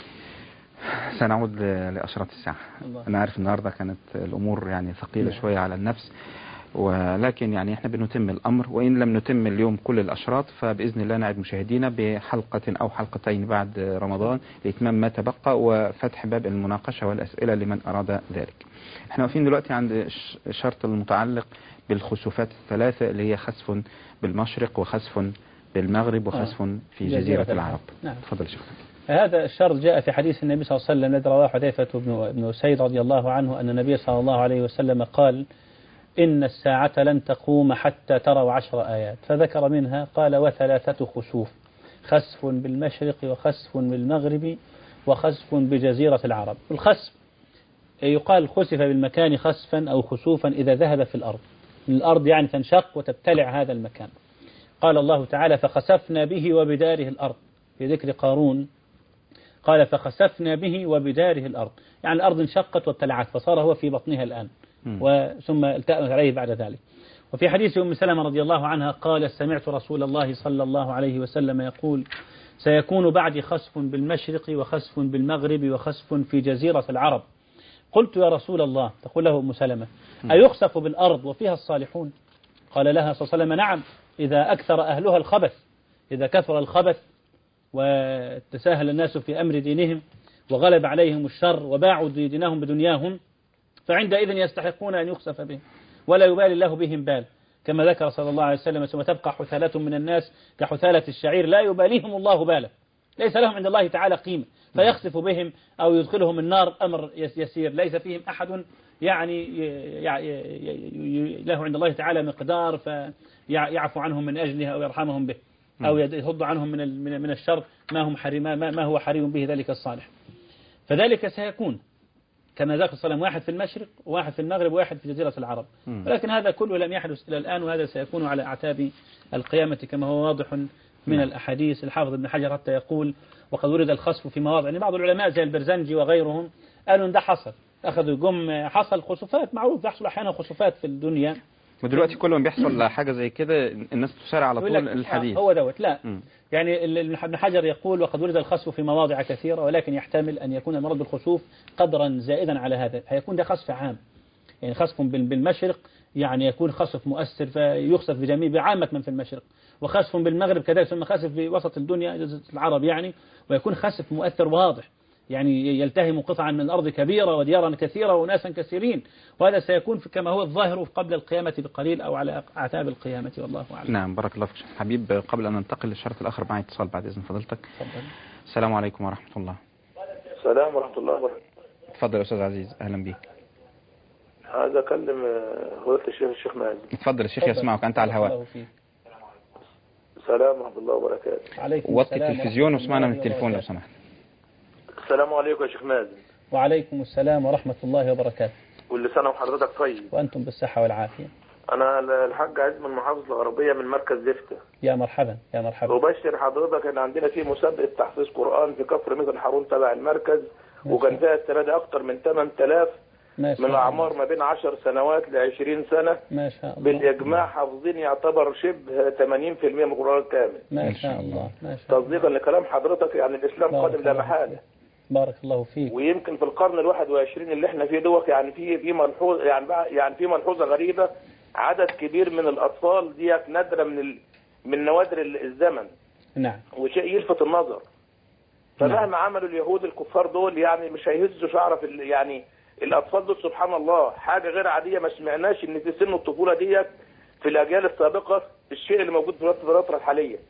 سنعود لأشرة الساعة. أنا عارف النهاردة كانت الأمور يعني ثقيلة شوية على النفس، ولكن يعني احنا بنتم الأمر، وإن لم نتم اليوم كل الأشراط فبإذن الله نعد مشاهدينا بحلقة أو حلقتين بعد رمضان لإتمام ما تبقى وفتح باب المناقشة والأسئلة لمن أراد ذلك. احنا واقفين دلوقتي عند الشرط المتعلق بالخسوفات الثلاثة اللي هي خسف بالمشرق وخسف بالمغرب وخسف في جزيرة العرب. نعم. تفضل شيخ. هذا الشرط جاء في حديث النبي صلى الله عليه وسلم الذي رواه حذيفة بن أسيد رضي الله عنه أن النبي صلى الله عليه وسلم قال: إن الساعة لن تقوم حتى تروا عشر آيات، فذكر منها قال: وثلاثة خسوف، خسف بالمشرق وخسف بالمغرب وخسف بجزيرة العرب. الخسف يقال خسف بالمكان خسفا أو خسوفا إذا ذهب في الأرض، الأرض يعني تنشق وتبتلع هذا المكان. قال الله تعالى: فخسفنا به وبداره الأرض، في ذكر قارون قال: فخسفنا به وبداره الأرض، يعني الأرض انشقت وابتلعت فصار هو في بطنها الآن، وثم التأمت عليه بعد ذلك. وفي حديث أم سلمة رضي الله عنها قال: سمعت رسول الله صلى الله عليه وسلم يقول: سيكون بعدي خسف بالمشرق وخسف بالمغرب وخسف في جزيرة العرب. قلت: يا رسول الله، تقول له أم سلمة: أيخسف بالأرض وفيها الصالحون؟ قال لها صلى الله عليه وسلم: نعم، إذا أكثر أهلها الخبث، إذا كثر الخبث وتساهل الناس في أمر دينهم وغلب عليهم الشر وباعوا دينهم بدنياهم، فعندئذ يستحقون أن يخسف بهم ولا يبالي الله بهم بال، كما ذكر صلى الله عليه وسلم: ثم تبقى حثالة من الناس كحثالة الشعير لا يباليهم الله بالا، ليس لهم عند الله تعالى قيمة، فيخسف بهم أو يدخلهم النار أمر يسير، ليس فيهم أحد يعني له عند الله تعالى مقدار فيعفو عنهم من أجلها أو يرحمهم به أو يصد عنهم من من الشر ما هم حريم ما, ما هو حريم به ذلك الصالح. فذلك سيكون كما ذكر صلى الله عليه وسلم: واحد في المشرق وواحد في المغرب وواحد في جزيرة العرب. ولكن هذا كله لم يحدث إلى الآن، وهذا سيكون على أعتاب القيامة كما هو واضح من الأحاديث. الحافظ ابن حجر حتى يقول: وقد ورد الخسف في مواضع، يعني بعض العلماء زي البرزنجي وغيرهم قالوا إن ده حصل، أخذوا جم حصل خسوفات، معروف يحصل أحيانا خسوفات في الدنيا، ودلوقتي كل ما بيحصل حاجة زي كده الناس تسارع على طول الحديث. هو دوت لا م. يعني ابن حجر يقول: وقد ورد الخسف في مواضع كثيرة، ولكن يحتمل أن يكون المراد بالخسوف قدرا زائدا على هذا، هيكون ده خسف عام، يعني خسف بالمشرق يعني يكون خسف مؤثر فيخسف بجميع بعامة من في المشرق، وخسف بالمغرب كذلك، ثم خسف في وسط الدنيا جزيرة العرب يعني، ويكون خسف مؤثر واضح، يعني يلتهم قطعا من الأرض كبيرة وديارا كثيرة وناسا كثيرين، وهذا سيكون كما هو الظاهر قبل القيامة بقليل أو على أعتاب القيامة، والله أعلم. نعم، بارك الله فيك حبيب. قبل أن ننتقل للشرط الآخر معي اتصال بعد إذن فضلتك. تفضل. السلام عليكم ورحمة الله. السلام ورحمة الله وبركاته. تفضل يا أستاذ عزيز، أهلا بك. هذا أكلم فضيلة الشيخ الشيخ مازن. تفضل الشيخ يسمعك، أنت على الهواء. السلام ورحمة الله وبركاته. عليكم وطي التلفزيون واسمعنا من التليفون لو سمحت. السلام عليكم يا شيخ مازن. وعليكم السلام ورحمة الله وبركاته. كل سنة وحضرتك طيب. وأنتم بالصحة والعافية. أنا الحاج عز من محافظة الغربية من مركز زفتة. يا مرحبا يا مرحبا. وبشر حضرتك أن عندنا في مسابقة تحفيظ قرآن في كفر مثل حارون تبع المركز، وكان فيها السنة دي أكثر من ثمانية آلاف من الأعمار ما بين عشر سنوات ل عشرين سنة. ما شاء الله. بالإجماع حافظين يعتبر شبه ثمانين بالمئة من القرآن كامل. ما شاء الله. ما شاء الله. تصديقا لكلام حضرتك يعني الإسلام قادم لا محالة. بارك الله فيك. ويمكن في القرن الواحد وعشرين اللي احنا فيه دوت يعني في في ملحوظ يعني يعني في ملحوظه غريبه، عدد كبير من الاطفال ديت نادره من ال... من نوادر الزمن. نعم. وشيء يلفت النظر. فمهما نعم. عملوا اليهود الكفار دول يعني مش هيهزوا شعر في ال... يعني الاطفال دول سبحان الله حاجه غير عاديه، ما سمعناش ان في سن الطفوله ديت في الاجيال السابقه الشيء اللي موجود في الفتره الحاليه.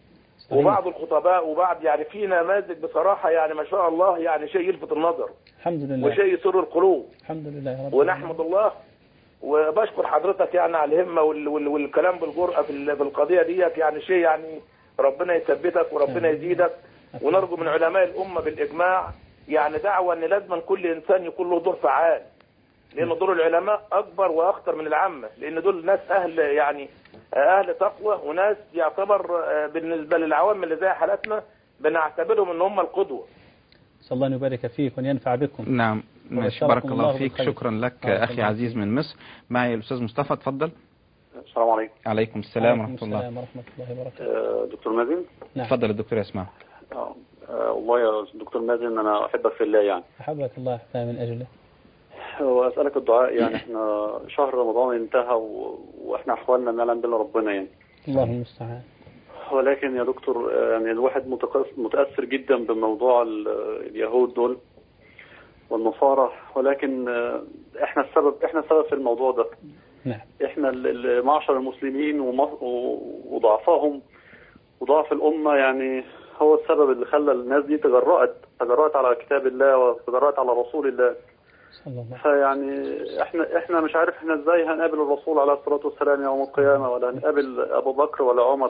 وبعض الخطباء وبعض يعني في نماذج بصراحة يعني ما شاء الله يعني شيء يلفت النظر الحمد لله وشيء يسر القلوب الحمد لله رب ونحمد الله. وبشكر حضرتك يعني على الهمة وال وال والكلام بالجرأة في في القضية ديت، يعني شيء يعني ربنا يثبتك وربنا يزيدك. ونرجو من علماء الأمة بالإجماع يعني دعوة أن لازم كل إنسان يكون له دور فعال، لأن دور العلماء أكبر وأخطر من العامة، لأن دول ناس أهل يعني أهل تقوى وناس يعتبر بالنسبة للعوام اللي زي حالتنا بنعتبرهم أن هم القدوة. صلى الله أن يبارك فيك وأن ينفع بكم. نعم ماشي، بارك الله, الله فيك بالخير. شكرا لك أخي عزيز من مصر. معي الأستاذ مصطفى، تفضل. السلام عليكم. عليكم السلام ورحمة الله. السلام ورحمة الله وبركاته. دكتور مازن. نعم. تفضل الدكتور يسمع. آه. آه والله يا دكتور مازن أنا أحبك في الله يعني. أحبك الله من أجله. وأسألك الدعاء يعني احنا شهر رمضان انتهى و... واحنا أحوالنا ما عند ربنا يعني. الله المستعان. ولكن يا دكتور يعني الواحد متأثر جدا بموضوع اليهود دول والنصارى، ولكن احنا السبب احنا السبب في الموضوع ده. نعم. احنا معشر المسلمين وضعفهم وضعف الأمة يعني هو السبب اللي خلى الناس دي تجرأت تجرأت على كتاب الله وتجرأت على رسول الله. فيعني احنا احنا مش عارف احنا ازاي هنقابل الرسول عليه الصلاة والسلام يوم القيامة، ولا هنقابل ابو بكر ولا عمر.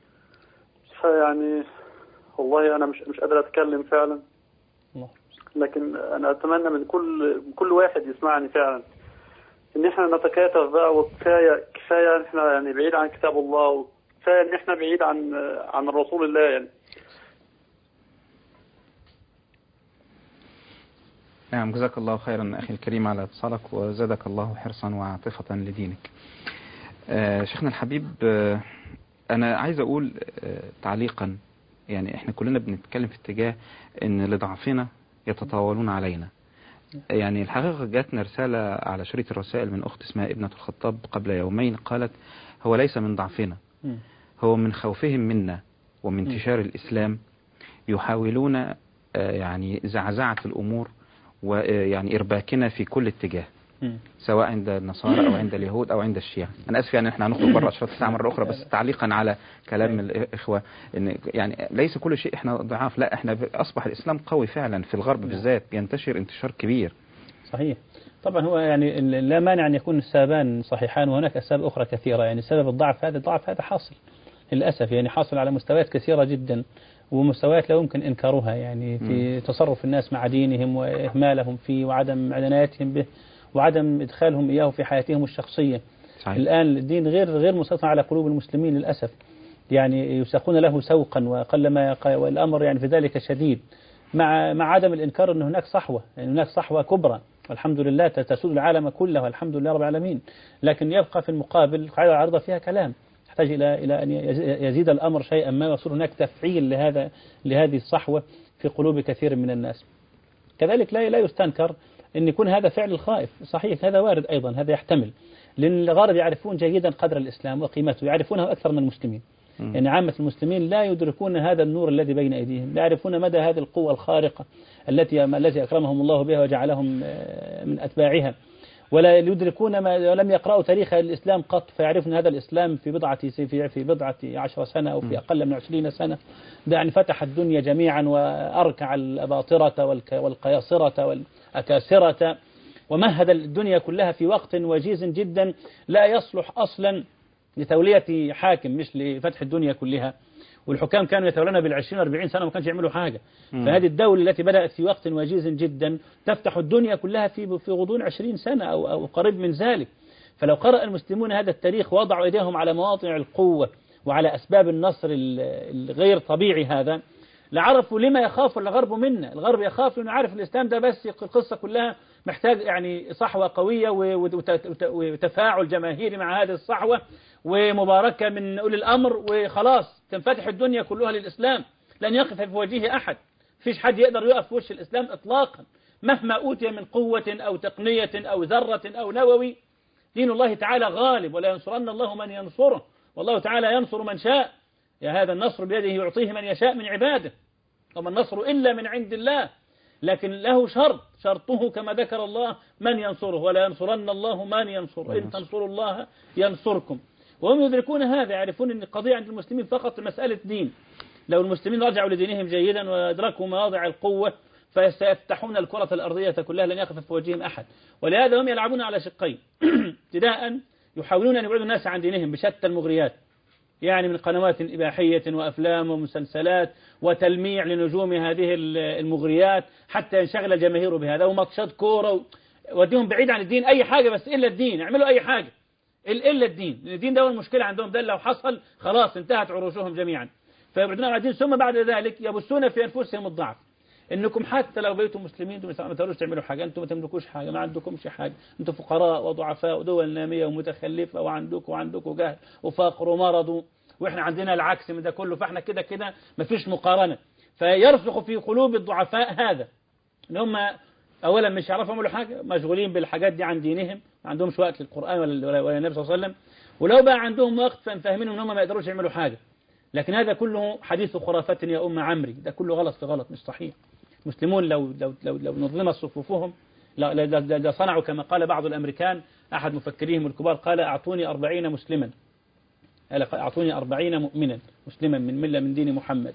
فيعني والله انا مش مش قادر اتكلم فعلا، لكن انا اتمنى من كل كل واحد يسمعني فعلا ان احنا نتكاتف بقى، وكفايه كفايه احنا يعني بعيد عن كتاب الله، وكفايه ان احنا بعيد عن عن رسول الله يعني. نعم جزاك الله خيرا أخي الكريم على اتصالك، وزادك الله حرصا وعاطفة لدينك. آه شيخنا الحبيب، آه أنا عايز أقول آه تعليقا، يعني إحنا كلنا بنتكلم في اتجاه إن لضعفنا يتطاولون علينا. يعني الحقيقة جاتنا رسالة على شريط الرسائل من أخت اسمها ابنة الخطاب قبل يومين، قالت هو ليس من ضعفنا، هو من خوفهم منا ومن انتشار الإسلام، يحاولون آه يعني زعزعة الأمور ويعني إرباكنا في كل اتجاه، سواء عند النصارى أو عند اليهود أو عند الشيعة. أنا أسف يعني إحنا هنخرج بره أشراط الساعة مرة أخرى، بس تعليقا على كلام الإخوة إن يعني ليس كل شيء إحنا ضعاف، لا إحنا أصبح الإسلام قوي فعلا في الغرب بالذات، ينتشر انتشار كبير. صحيح. طبعا هو يعني لا مانع أن يكون السببان صحيحان، وهناك أسباب أخرى كثيرة. يعني سبب الضعف هذا الضعف هذا حاصل للأسف، يعني حاصل على مستويات كثيرة جدا، ومستويات لا يمكن إنكارها، يعني في تصرف الناس مع دينهم وإهمالهم فيه وعدم عنايتهم به وعدم إدخالهم إياه في حياتهم الشخصية. صحيح. الآن الدين غير غير مسيطر على قلوب المسلمين للأسف، يعني يساقون له سوقا وقل ما والأمر يعني في ذلك شديد، مع مع عدم الإنكار أن هناك صحوة، يعني هناك صحوة كبرى والحمد لله تسود العالم كله والحمد لله رب العالمين، لكن يبقى في المقابل قاعدة العرضة فيها كلام يحتاج إلى إلى أن يزيد الأمر شيئا ما، ويصير هناك تفعيل لهذا لهذه الصحوة في قلوب كثير من الناس. كذلك لا لا يستنكر أن يكون هذا فعل الخائف، صحيح هذا وارد أيضا، هذا يحتمل، لأن الغرب يعرفون جيدا قدر الإسلام وقيمته، يعرفونه أكثر من المسلمين. يعني عامة المسلمين لا يدركون هذا النور الذي بين أيديهم، لا يعرفون مدى هذه القوة الخارقة التي التي أكرمهم الله بها وجعلهم من أتباعها، ولا يدركون ما لم يقرأوا تاريخ الإسلام قط، فيعرفون هذا الإسلام في بضعة في في بضعة عشر سنة أو في أقل من عشرين سنة، يعني فتح الدنيا جميعا وأركع الأباطرة والقياصرة والأكاسرة، ومهد الدنيا كلها في وقت وجيز جدا لا يصلح أصلا لتولية حاكم، مش لفتح الدنيا كلها. والحكام كانوا يتولون بالعشرين أربعين سنة وما كانش يعملوا حاجة. مم. فهذه الدولة التي بدأت في وقت وجيز جدا تفتح الدنيا كلها في في غضون عشرين سنة أو أو قريب من ذلك. فلو قرأ المسلمون هذا التاريخ ووضعوا أيديهم على مواطن القوة وعلى أسباب النصر الغير طبيعي هذا، لعرفوا لما يخاف الغرب منا. الغرب يخاف لأنه عارف الإسلام ده بس القصة كلها محتاج يعني صحوة قوية وتفاعل جماهيري مع هذه الصحوة ومباركة من أولي الأمر وخلاص تنفتح الدنيا كلها للإسلام، لن يقف في وجهه أحد، فيش حد يقدر يقف في وجه الإسلام إطلاقا مهما أوتي من قوة أو تقنية أو ذرة أو نووي. دين الله تعالى غالب، ولا ينصرن الله من ينصره، والله تعالى ينصر من شاء، يا هذا النصر بيده يعطيه من يشاء من عباده، وما النصر إلا من عند الله. لكن له شرط، شرطه كما ذكر الله من ينصره، ولا ينصرن الله من ينصره، إن تنصروا الله ينصركم. وهم يدركون هذا، يعرفون أن القضية عند المسلمين فقط مسألة دين، لو المسلمين رجعوا لدينهم جيدا وأدركوا مواضع القوة فسيفتحون الكرة الأرضية كلها، لن يقف في وجههم أحد. ولهذا هم يلعبون على شقين. ابتداء يحاولون أن يبعدوا الناس عن دينهم بشتى المغريات، يعني من قنوات إباحية وأفلام ومسلسلات وتلميع لنجوم هذه المغريات حتى ينشغل الجماهير بهذا، وماتشات كورة، وديهم بعيد عن الدين، أي حاجة بس إلا الدين، اعملوا أي حاجة إلا الدين. الدين ده هو المشكلة عندهم، ده لو حصل خلاص انتهت عروشهم جميعا. فيبعدون عن الدين، ثم بعد ذلك يبثون في أنفسهم الضعف، إنكم حتى لو بيتم مسلمين ما تقدروش تعملوا حاجة، أنتم ما تملكوش حاجة، ما عندكمش حاجة، أنتم فقراء وضعفاء ودول نامية ومتخلفة وعندكم وعندكم جهل وفقر ومرض، وإحنا عندنا العكس من ده كله، فإحنا كده كده ما فيش مقارنة. فيرسخ في قلوب الضعفاء هذا إن هم أولا مش يعرفوا يعملوا حاجة، مشغولين بالحاجات دي عن دينهم، ما عندهمش وقت للقرآن ولا ولا النبي صلى الله عليه وسلم، ولو بقى عندهم وقت فاهمين إن هم ما يقدروش يعملوا حاجة. لكن هذا كله حديث خرافات يا أم عمري، ده كله غلط في غلط مش صحيح. المسلمون لو لو لو, لو نظمت صفوفهم لا صنعوا كما قال بعض الأمريكان، أحد مفكريهم الكبار قال أعطوني أربعين مسلما، أعطوني أربعين مؤمنا مسلما من ملة من دين محمد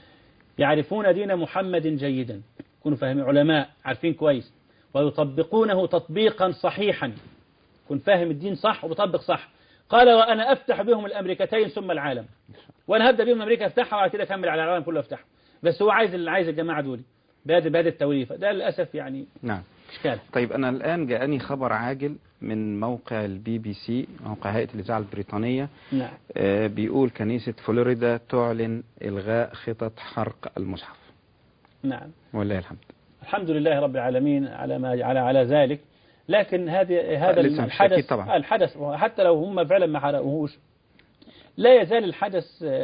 يعرفون دين محمد جيدا، يكونوا فاهمين علماء عارفين كويس، ويطبقونه تطبيقا صحيحا، يكون فاهم الدين صح وبيطبق صح. قال وأنا أفتح بهم الأمريكتين ثم العالم، وأنا هبدأ بهم أمريكا أفتحها وبعد كده أكمل على العالم كله أفتحها. بس هو عايز اللي عايز الجماعة دول بهذه بهذه التوليفة، ده للأسف يعني نعم إشكال. طيب أنا الآن جاءني خبر عاجل من موقع البي بي سي، موقع هيئة الإذاعة البريطانية. نعم. آه بيقول كنيسة فلوريدا تعلن إلغاء خطط حرق المصحف. نعم والله الحمد. الحمد لله رب العالمين على ما على على ذلك. لكن هذه هذا الحدث طبعا. الحدث حتى لو هم فعلا ما حرقوهوش لا يزال الحدث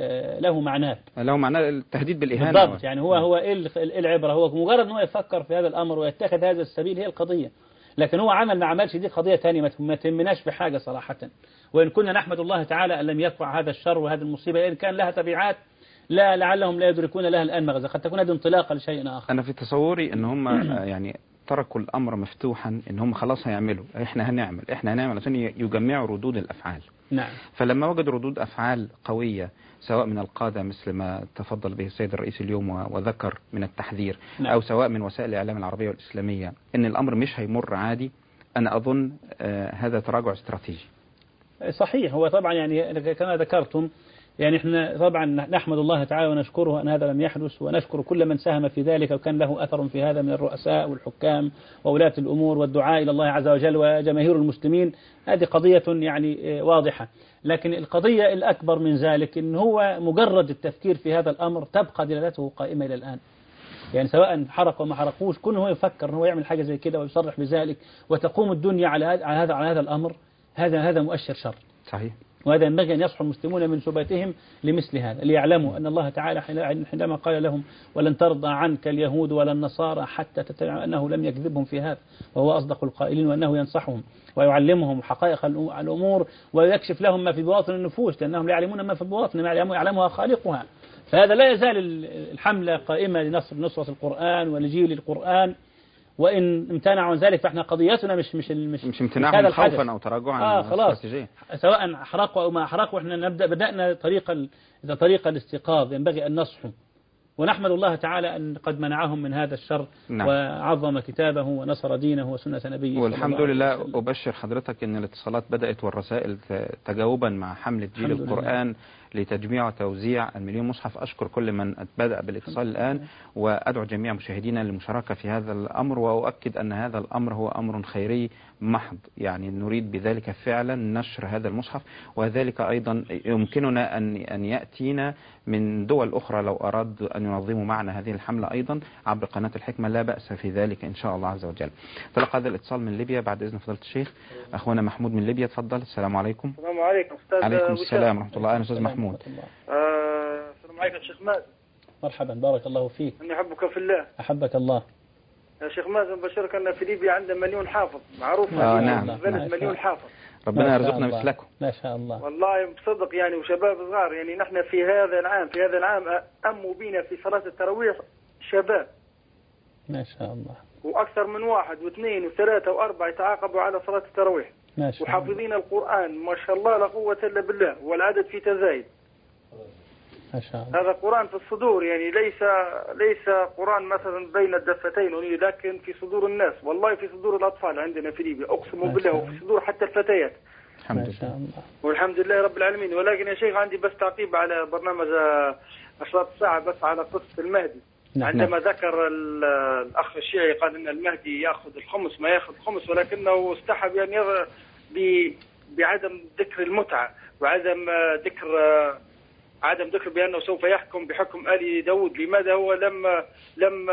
له معناه، له معناه التهديد بالإهانة بالضبط. يعني هو هو إيه العبرة؟ هو مجرد أنه يفكر في هذا الأمر ويتخذ هذا السبيل هي القضية، لكن هو عمل ما عملش دي قضية ثانية ما تهمناش في حاجة صراحة. وإن كنا نحمد الله تعالى أن لم يقع هذا الشر وهذه المصيبة، إن كان لها تبعات لا لعلهم لا يدركون لها الآن مغزى، قد تكون هذه انطلاقة لشيء آخر. أنا في تصوري أن هم يعني تركوا الأمر مفتوحا، إن هم خلاص هيعملوا، إحنا هنعمل إحنا هنعمل عشان يجمعوا ردود الأفعال. نعم. فلما وجد ردود أفعال قوية سواء من القادة مثل ما تفضل به السيد الرئيس اليوم وذكر من التحذير، نعم. أو سواء من وسائل الإعلام العربية والإسلامية إن الأمر مش هيمر عادي، أنا أظن آه هذا تراجع استراتيجي. صحيح. هو طبعا يعني كما ذكرتم يعني احنا طبعا نحمد الله تعالى ونشكره أن هذا لم يحدث، ونشكر كل من ساهم في ذلك وكان له أثر في هذا من الرؤساء والحكام وولاة الأمور والدعاء إلى الله عز وجل وجماهير المسلمين. هذه قضية يعني واضحة، لكن القضية الأكبر من ذلك إن هو مجرد التفكير في هذا الأمر تبقى دلالته قائمة إلى الآن. يعني سواء حرق وما حرقوش، كونه هو يفكر إنه يعمل حاجة زي كده ويصرح بذلك وتقوم الدنيا على هذا على هذا الأمر، هذا هذا مؤشر شر. صحيح. وهذا ينبغي أن يصحو المسلمون من سباتهم لمثل هذا، ليعلموا أن الله تعالى حينما قال لهم ولن ترضى عنك اليهود ولا النصارى حتى تتبع، أنه لم يكذبهم في هذا وهو أصدق القائلين، وأنه ينصحهم ويعلمهم حقائق الأمور ويكشف لهم ما في بواطن النفوس، لأنهم لا يعلمون ما في البواطن، ما يعلمها خالقها. فهذا لا يزال الحملة قائمة لنصر نصرة القرآن ولجيل القرآن، وإن امتنعوا عن ذلك فإحنا قضيتنا مش مش مش, مش امتناعهم خوفا أو تراجعا آه خلاص، سواء أحرقوا أو ما أحرقوا، إحنا نبدأ بدأنا طريق إذا طريق الاستيقاظ ينبغي أن نصحوا، ونحمد الله تعالى أن قد منعهم من هذا الشر. نعم. وعظم كتابه ونصر دينه وسنة نبيه. والحمد لله. أبشر حضرتك أن الاتصالات بدأت والرسائل تجاوبا مع حملة جيل القرآن لتجميع وتوزيع المليون مصحف. أشكر كل من بدأ بالاتصال الآن، وأدعو جميع مشاهدينا للمشاركة في هذا الأمر، وأؤكد أن هذا الأمر هو أمر خيري محض، يعني نريد بذلك فعلا نشر هذا المصحف، وذلك أيضا يمكننا أن أن يأتينا من دول أخرى لو أراد أن ينظموا معنا هذه الحملة أيضا عبر قناة الحكمة، لا بأس في ذلك إن شاء الله عز وجل. تلقى هذا الاتصال من ليبيا بعد إذن فضيلة الشيخ. أخونا محمود من ليبيا، تفضل. السلام عليكم. السلام عليكم أستاذ. عليكم السلام ورحمة الله. أنا أستاذ محمود. آه السلام عليكم شيخ مازن. مرحبا، بارك الله فيك. أني أحبك في الله. أحبك الله. يا شيخ مازن بشرك أن في ليبيا عندنا مليون حافظ، معروف. آه نعم. بلد مليون حافظ. ربنا يرزقنا مثلكم. ما شاء الله. والله بصدق يعني، وشباب صغار يعني. نحن في هذا العام في هذا العام أموا بنا في صلاة التراويح شباب. ما شاء الله. وأكثر من واحد واثنين وثلاثة وأربعة يتعاقبوا على صلاة التراويح. ما شاء وحافظين القرآن ما شاء الله لا قوة إلا بالله، والعدد في تزايد. ما شاء الله. هذا قرآن في الصدور، يعني ليس ليس قرآن مثلا بين الدفتين، لكن في صدور الناس، والله في صدور الأطفال عندنا في ليبيا، أقسم بالله، وفي صدور حتى الفتيات. الحمد ما شاء لله. الله. والحمد لله رب العالمين. ولكن يا شيخ عندي بس تعقيب على برنامج أشراط الساعة، بس على قصة المهدي. نعم. عندما ذكر الأخ الشيعي قال أن المهدي يأخذ الخمس، ما يأخذ الخمس، ولكنه استحب أن يظهر بعدم ذكر المتعة وعدم ذكر عدم ذكر بأنه سوف يحكم بحكم آل داود. لماذا هو لم لم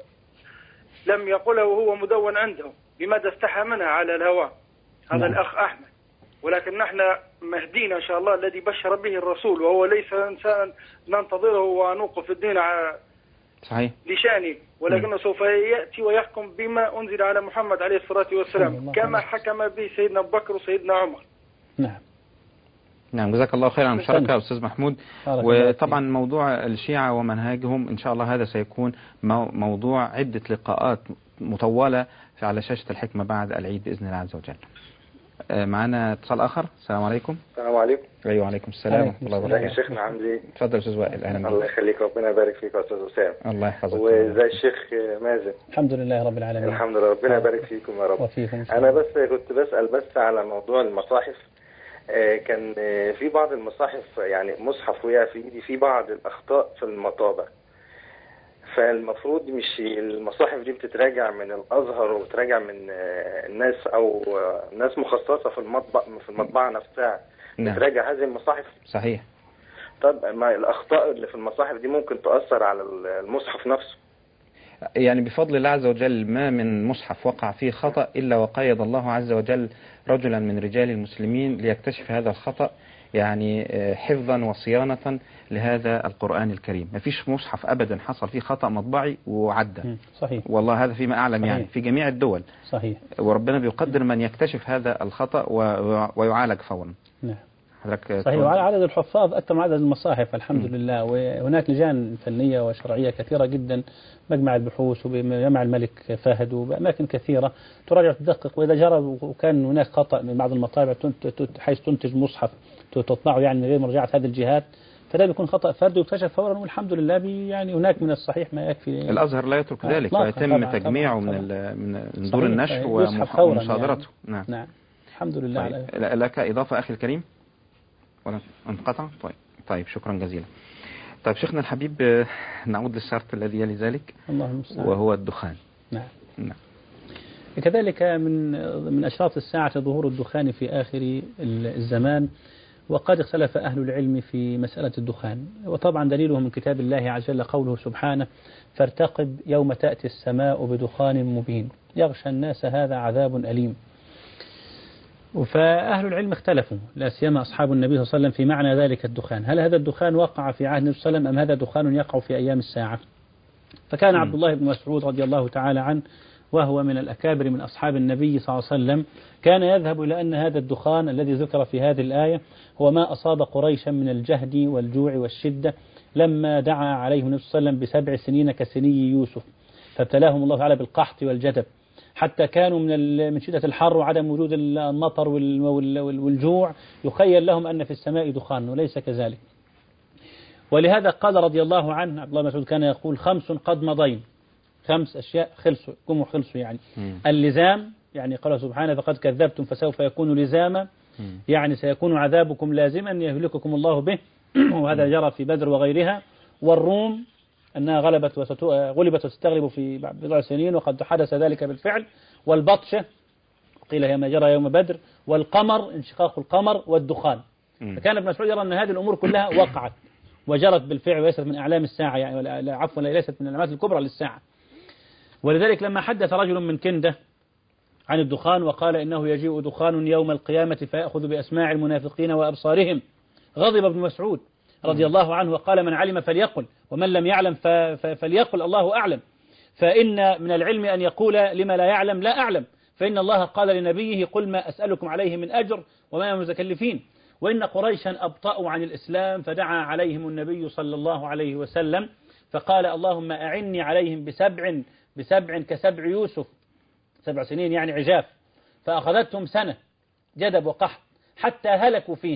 لم يقله وهو مدون عنده؟ لماذا استحى منها على الهواء؟ هذا نعم. الأخ أحمد. ولكن نحن مهدينا إن شاء الله الذي بشر به الرسول، وهو ليس إنسان ننتظره ونوقف الدين صحيح لشانه، ولكنه سوف يأتي ويحكم بما أنزل على محمد عليه الصلاة والسلام، كما حكم به سيدنا أبو بكر وسيدنا عمر. نعم نعم. جزاك الله خير على المشاركة أستاذ محمود. وطبعا موضوع الشيعة ومنهجهم إن شاء الله هذا سيكون موضوع عدة لقاءات مطولة على شاشة الحكمة بعد العيد بإذن الله عز وجل. معنا اتصال آخر. السلام عليكم. السلام عليكم. أيوة وعليكم السلام ورحمة الله وبركاته. ازيك يا شيخنا، عامل ايه؟ اتفضل يا أستاذ وائل. أهلا بك. الله يخليك، ربنا يبارك فيك يا أستاذ وسام. الله يحفظك. وازاي الشيخ مازن؟ الحمد لله رب العالمين. الحمد لله، ربنا يبارك فيكم يا رب. وفيكم. أنا بس كنت بسأل بس على موضوع المصاحف. كان في بعض المصاحف، يعني مصحف وقع في ايدي في بعض الأخطاء في المطابع، فالمفروض مش المصاحف دي بتتراجع من الأزهر وبتراجع من الناس أو ناس مخصصة في المطبع في المطبعة نفسها؟ نعم. بتراجع هذه المصاحف. صحيح. طب ما الأخطاء اللي في المصاحف دي ممكن تؤثر على المصحف نفسه؟ يعني بفضل الله عز وجل ما من مصحف وقع فيه خطأ إلا وقيد الله عز وجل رجلا من رجال المسلمين ليكتشف هذا الخطأ، يعني حفظا وصيانة لهذا القرآن الكريم. ما فيش مصحف أبدا حصل فيه خطأ مطبعي وعدى. صحيح. والله هذا فيما أعلم. صحيح. يعني في جميع الدول. صحيح. وربنا بيقدر من يكتشف هذا الخطأ ويعالج فورا. نعم. صحيح. وعلى عدد الحفاظ أكثر من عدد المصاحف الحمد م. لله. وهناك لجان فنية وشرعية كثيرة جدا، مجمع البحوث وبجمع الملك فهد وبأماكن كثيرة تراجع وتدقق، وإذا جرى وكان هناك خطأ من بعض المطابع حيث تنتج مصحف تطبعه يعني من غير مراجعة هذه الجهات، فده بيكون خطأ فردي ويكتشف فورا، والحمد لله يعني هناك من الصحيح ما يكفي. الأزهر لا يترك ذلك ويتم تجميعه من من دور النشر ومصادرته. يعني. نعم. نعم الحمد لله. طيب. لك إضافة أخي الكريم ولا انقطع؟ طيب طيب شكرا جزيلا. طيب شيخنا الحبيب، نعود للشرط الذي يلي ذلك وهو الدخان. نعم. نعم. كذلك من من أشراط الساعة ظهور الدخان في آخر الزمان، وقد اختلف أهل العلم في مسألة الدخان، وطبعا دليله من كتاب الله عز وجل قوله سبحانه: فارتقب يوم تأتي السماء بدخان مبين يغشى الناس هذا عذاب أليم. فأهل العلم اختلفوا، لا سيما أصحاب النبي صلى الله عليه وسلم، في معنى ذلك الدخان. هل هذا الدخان وقع في عهد النبي صلى الله عليه وسلم أم هذا دخان يقع في أيام الساعة؟ فكان عبد الله بن مسعود رضي الله تعالى عنه، وهو من الأكابر من أصحاب النبي صلى الله عليه وسلم، كان يذهب إلى أن هذا الدخان الذي ذكر في هذه الآية هو ما أصاب قريشا من الجهد والجوع والشدة لما دعا عليهم النبي صلى الله عليه وسلم بسبع سنين كسني يوسف، فابتلاهم الله تعالى بالقحط والجدب، حتى كانوا من من شدة الحر وعدم وجود المطر والجوع يخيل لهم أن في السماء دخان، وليس كذلك. ولهذا قال رضي الله عنه، عبد الله بن مسعود كان يقول: خمس قد مضين، خمس أشياء خلصوا، قوموا خلصوا يعني. م. اللزام، يعني قال سبحانه: فقد كذبتم فسوف يكون لزاما، م. يعني سيكون عذابكم لازما يهلككم الله به، وهذا جرى في بدر وغيرها. والروم أنها غلبت وستو... غلبت وستغلب في بضع سنين، وقد حدث ذلك بالفعل. والبطشة قيل هي ما جرى يوم بدر. والقمر، انشقاق القمر. والدخان. م. فكان ابن مسعود يرى أن هذه الأمور كلها وقعت وجرت بالفعل وليست من أعلام الساعة، يعني عفوا ليست من العلامات الكبرى للساعة. ولذلك لما حدث رجل من كندة عن الدخان وقال إنه يجيء دخان يوم القيامة فيأخذ بأسماع المنافقين وأبصارهم، غضب ابن مسعود رضي الله عنه وقال: من علم فليقل، ومن لم يعلم فليقل الله أعلم. فإن من العلم أن يقول لما لا يعلم لا أعلم، فإن الله قال لنبيه: قل ما أسألكم عليه من أجر وما أنا متكلفين. وإن قريشا أبطأوا عن الإسلام، فدعا عليهم النبي صلى الله عليه وسلم فقال: اللهم أعني عليهم بسبع بسبع كسبع يوسف، سبع سنين يعني عجاف، فأخذتهم سنة جدب وقحط حتى هلكوا فيها.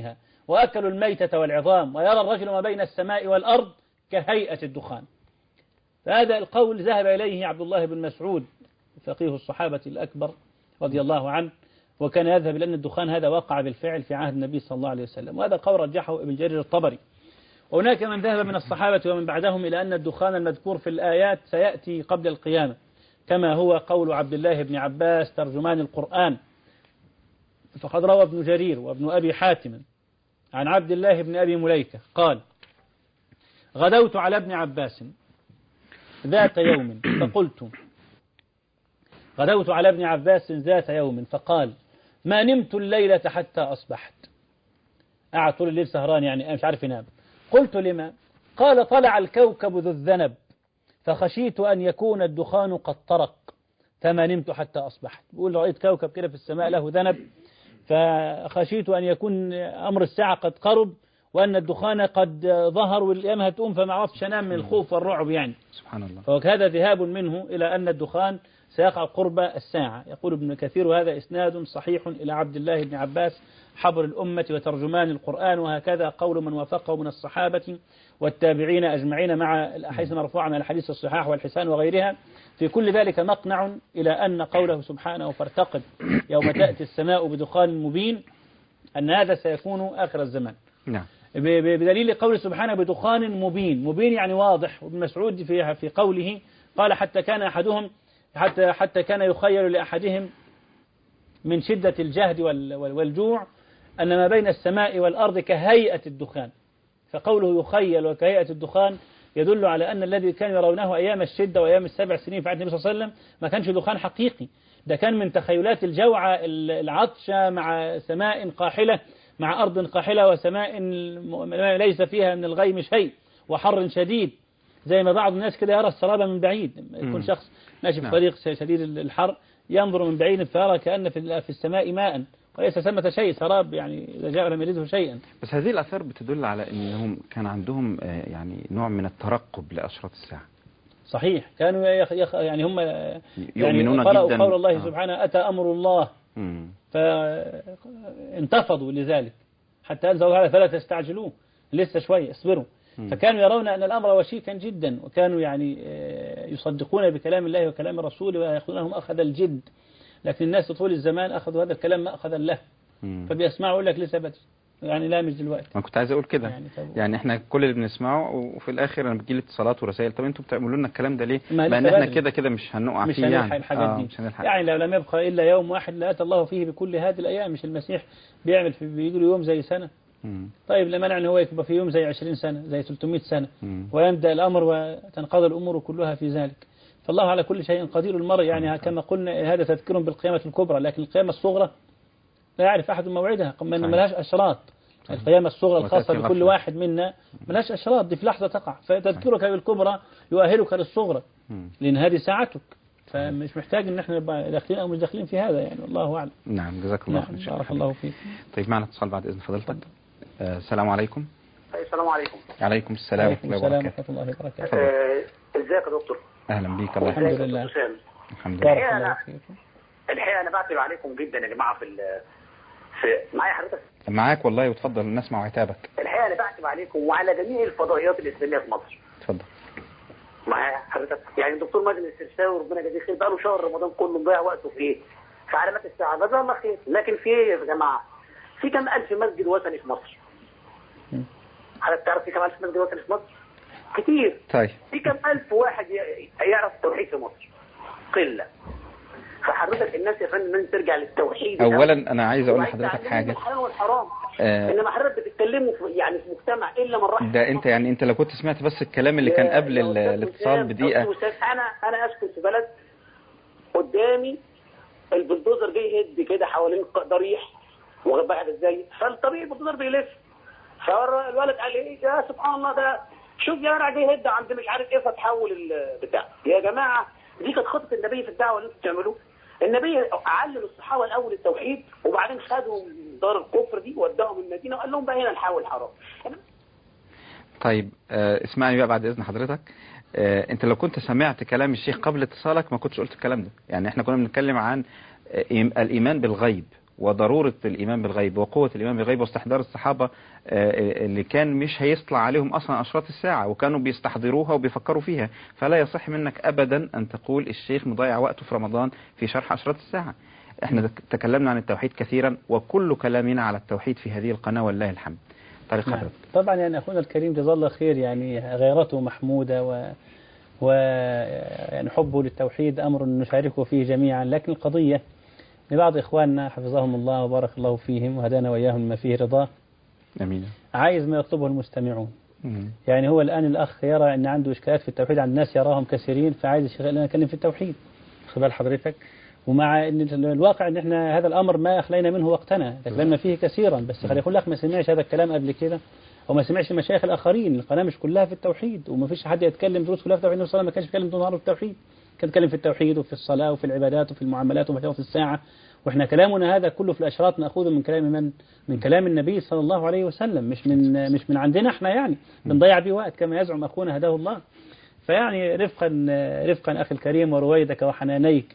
وأكلوا الميتة والعظام ويرى الرجل ما بين السماء والأرض كهيئة الدخان. فهذا القول ذهب إليه عبد الله بن مسعود فقيه الصحابة الأكبر رضي الله عنه، وكان يذهب إلى أن الدخان هذا وقع بالفعل في عهد النبي صلى الله عليه وسلم، وهذا قول رجحه ابن جرير الطبري. وهناك من ذهب من الصحابة ومن بعدهم إلى أن الدخان المذكور في الآيات سيأتي قبل القيامة، كما هو قول عبد الله بن عباس ترجمان القرآن. فقد روى ابن جرير وابن أبي حاتم عن عبد الله بن أبي مليكة قال: غدوت على ابن عباس ذات يوم فقلت غدوت على ابن عباس ذات يوم فقال: ما نمت الليلة حتى أصبحت. قعد طول الليل سهران، يعني أنا مش عارف ينام. قلت: لما؟ قال: طلع الكوكب ذو الذنب فخشيت أن يكون الدخان قد طرق فما نمت حتى أصبحت. بيقول رأيت كوكب كده في السماء له ذنب فخشيت أن يكون أمر الساعة قد قرب وأن الدخان قد ظهر والأيام هتقوم فما عرفتش أنام من الخوف والرعب يعني. سبحان الله. فهذا ذهاب منه إلى أن الدخان سيقع قرب الساعة. يقول ابن كثير: وهذا إسناد صحيح إلى عبد الله بن عباس حبر الأمة وترجمان القرآن، وهكذا قول من وافقه من الصحابة والتابعين أجمعين مع الأحاديث المرفوعة من الحديث الصحاح والحسان وغيرها. في كل ذلك مقنع إلى أن قوله سبحانه: فارتقب يوم تأتي السماء بدخان مبين، أن هذا سيكون آخر الزمان. نعم. بدليل قول سبحانه بدخان مبين، مبين يعني واضح. وابن مسعود في في قوله قال: حتى كان أحدهم حتى حتى كان يخيل لأحدهم من شدة الجهد والجوع أن ما بين السماء والأرض كهيئة الدخان. فقوله يخيل وكهيئة الدخان يدل على أن الذي كانوا يرونه أيام الشدة وأيام السبع سنين في عهد النبي صلى الله عليه وسلم ما كانش دخان حقيقي، ده كان من تخيلات الجوعة العطشة مع سماء قاحلة مع أرض قاحلة وسماء ليس فيها من الغيم شيء وحر شديد، زي ما بعض الناس كده يرى السراب من بعيد. يكون شخص ماشي في طريق شديد الحر ينظر من بعيد فيرى كأن في السماء ماء وليس ثمة شيء، سراب يعني إذا جاء لم يريده شيئا. بس هذه الآثار بتدل على أنهم كان عندهم يعني نوع من الترقب لأشراط الساعة. صحيح، كانوا يخ يخ يعني هم يؤمنون يعني قرأوا جدا قول الله آه. سبحانه: أتى أمر الله، فانتفضوا لذلك حتى أنزلوا هذا فلا تستعجلوه لسه شوية اصبروا. فكانوا يرون أن الأمر وشيكا جدا، وكانوا يعني يصدقون بكلام الله وكلام الرسول ويأخذونهم أخذ الجد. لكن الناس طول الزمان أخذوا هذا الكلام مأخذا له، فبيسمعوا يقول لك لسه بدري، يعني لا مش دلوقتي. ما كنت عايز أقول كده يعني, يعني إحنا كل اللي بنسمعه وفي الآخر أنا بتجيلي اتصالات ورسائل: طب أنتوا بتعملوا لنا الكلام ده ليه؟ ما إن إحنا كده كده مش هنقع مش فيه هنلحق يعني الحاجات آه دي. مش هنلحق. يعني لو لم يبقى إلا يوم واحد لأتى الله فيه بكل هذه الأيام. مش المسيح بيعمل في بيجي له يوم زي سنة؟ مم. طيب لما معنى هو يكبر في يوم زي عشرين سنة زي ثلاثمائة سنة مم. ويبدأ الأمر وتنقضي الأمور كلها في ذلك. فالله على كل شيء قدير. المرء يعني كما قلنا هذا تذكر بالقيامة الكبرى، لكن القيامة الصغرى لا يعرف أحد موعدها، ما لهاش أشراط. القيامة الصغرى الخاصة بكل واحد منا ما لهاش أشراط، دي في لحظة تقع. فتذكرك بالكبرى يؤهلك للصغرى، لأن هذه ساعتك، فمش محتاج ان احنا نبقى داخلين او مش داخلين في هذا يعني. والله اعلم. نعم جزاك الله خير. بارك الله فيك. طيب معنا اتصال بعد اذن فضيلتك. آه السلام عليكم. السلام عليكم. عليكم السلام ورحمه الله وبركاته. ازيك يا دكتور؟ اهلا بيك. الله الحمد لله. الحمد لله. الحقيقه انا الحقيقه انا بعتب عليكم جدا يا جماعه في في معايا حضرتك. معاك والله، وتفضل نسمع عتابك. الحقيقه انا بعتب عليكم وعلى جميع الفضائيات الاسلاميه في مصر. اتفضل. معايا حضرتك يعني الدكتور ماجد السرساوي ربنا يجزيه خير بقى له شهر رمضان كله مضيع وقته في ايه؟ في علامات الساعه، جزاه الله خير. لكن في ايه يا جماعه؟ في كم الف مسجد وثني في مصر؟ حضرتك تعرف في كم الف مسجد وثني في مصر؟ كتير. طيب في كم الف واحد يعرف التوحيد في مصر؟ قله. فحضرتك الناس يا فندم لازم ترجع للتوحيد. اولا انا عايز اقول لحضرتك حاجه. الحلال والحرام. آه انما حضرتك بتتكلموا يعني في مجتمع الا من رحم. ده انت يعني انت لو كنت سمعت بس الكلام اللي كان قبل الاتصال بدقيقه. انا انا اسكن في بلد قدامي البلدوزر جاي يهد كده حوالين ضريح واخد بالك ازاي؟ فالطبيعي البلدوزر بيلف. فالولد قال ايه يا سبحان الله ده شوف يا جماعه جاي يهد عند مش عارف ايه فتحول البتاع. يا جماعه دي كانت خطه النبي في الدعوه اللي انتم بتعملوه. النبي علم الصحابه الاول التوحيد وبعدين خدهم دار الكفر دي وداهم المدينه وقال لهم بقى هنا نحاول حرام. طيب آه اسمعني بقى بعد اذن حضرتك. آه انت لو كنت سمعت كلام الشيخ قبل اتصالك ما كنتش قلت الكلام ده. يعني احنا كنا بنتكلم عن آه الايمان بالغيب وضرورة الإيمان بالغيب وقوة الإيمان بالغيب واستحضار الصحابة اللي كان مش هيطلع عليهم أصلا أشراط الساعة وكانوا بيستحضروها وبيفكروا فيها. فلا يصح منك أبدا أن تقول الشيخ مضيع وقته في رمضان في شرح أشراط الساعة. احنا تكلمنا عن التوحيد كثيرا وكل كلامنا على التوحيد في هذه القناة والله الحمد. طريق نعم. حضرتك. طبعا يعني أخونا الكريم جزاه الله خير، يعني غيرته محمودة و و يعني حبه للتوحيد أمر نشاركه فيه جميعا، لكن القضية لبعض إخواننا حفظهم الله وبارك الله فيهم وهدانا وإياهم ما فيه رضاه، أمين، عايز ما يطلبه المستمعون. مم. يعني هو الآن الأخ يرى أن عنده إشكالات في التوحيد عند الناس يراهم كثيرين، فعايز يشغلنا نتكلم في التوحيد. خد بال حضرتك، ومع ان الواقع ان احنا هذا الامر ما اخلينا منه وقتنا، تكلمنا فيه كثيرا، بس خلي يقول لك ما سمعش هذا الكلام قبل كده وما سمعش المشايخ الاخرين. القناه مش كلها في التوحيد وما فيش حد يتكلم دروس كلها في التوحيد. النبي صلى الله عليه وسلم ما كانش بيتكلم طول النهار في التوحيد، كان يتكلم في التوحيد وفي الصلاه وفي العبادات وفي المعاملات وفي في الساعه. واحنا كلامنا هذا كله في الاشراط ماخوذ من كلام من؟ من كلام النبي صلى الله عليه وسلم، مش من مش من عندنا احنا يعني بنضيع بيه وقت كما يزعم اخونا هداه الله. فيعني رفقا رفقا اخي الكريم ورويدك وحنانيك،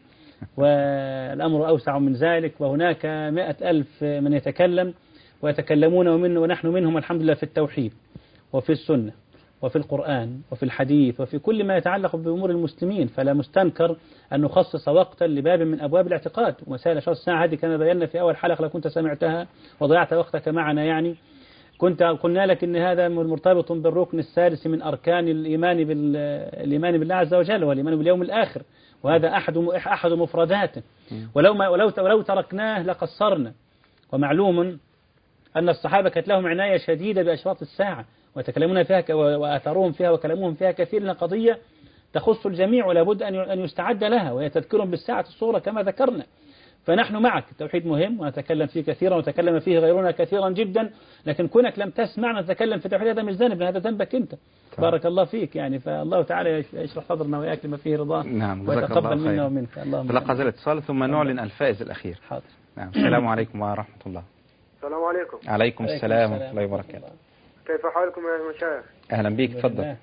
والأمر أوسع من ذلك. وهناك مئة ألف من يتكلم ويتكلمون ومن ونحن منهم الحمد لله في التوحيد وفي السنة وفي القرآن وفي الحديث وفي كل ما يتعلق بأمور المسلمين. فلا مستنكر أن نخصص وقتا لباب من أبواب الاعتقاد. ومسائل أشراط الساعة هذه كما بينا في أول حلقة لو كنت سمعتها وضيعت وقتك معنا، يعني كنت قلنا لك إن هذا مرتبط بالركن الثالث من أركان الإيمان بالإيمان بالله عز وجل والإيمان باليوم الآخر، وهذا أحد أحد مفرداته. ولو ما ولو ولو تركناه لقصرنا. ومعلوم أن الصحابة كانت لهم عناية شديدة بأشراط الساعة وتكلمون فيها وآثروهم فيها وكلامهم فيها كثير، لأن قضية تخص الجميع ولا بد أن أن يستعد لها، وهي تذكرهم بالساعة الصغرى كما ذكرنا. فنحن معك، التوحيد مهم ونتكلم فيه كثيرا وتكلم فيه غيرنا كثيرا جدا، لكن كونك لم تسمعنا نتكلم في التوحيد هذا مش ذنب، هذا ذنبك أنت. بارك الله فيك يعني. فالله تعالى يشرح صدرنا وياك لما فيه رضاه. نعم، ويتقبل منا ومنك. اللهم تلقى هذا الاتصال ثم نعلن الفائز الأخير. حاضر. نعم. السلام عليكم ورحمة الله. السلام عليكم. عليكم السلام ورحمة الله وبركاته. كيف حالكم يا مشايخ؟ أهلا بك، تفضل.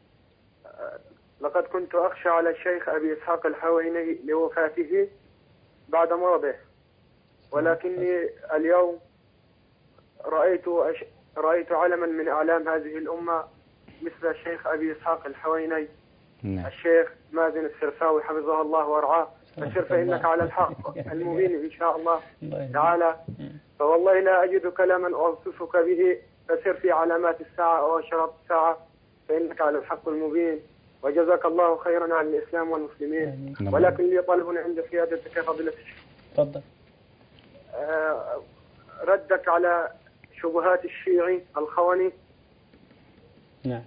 لقد كنت أخشى على الشيخ أبي إسحاق الحويني لوفاته بعد مرضه، ولكني اليوم رأيت أش... رأيت علما من أعلام هذه الأمة مثل الشيخ أبي إسحاق الحويني. نعم. الشيخ مازن السرساوي حفظه الله ورعاه. فسر فإنك على الحق المبين إن شاء الله تعالى. فوالله لا أجد كلاما أوصفك به، فسر في علامات الساعة أو أشراط الساعة فإنك على الحق المبين. وجزاك الله خيرا عن الإسلام والمسلمين. ولكن لي طلب عند سيادتك فضيلة الشيخ. تفضل. آه ردك على شبهات الشيعي الخوني. نعم.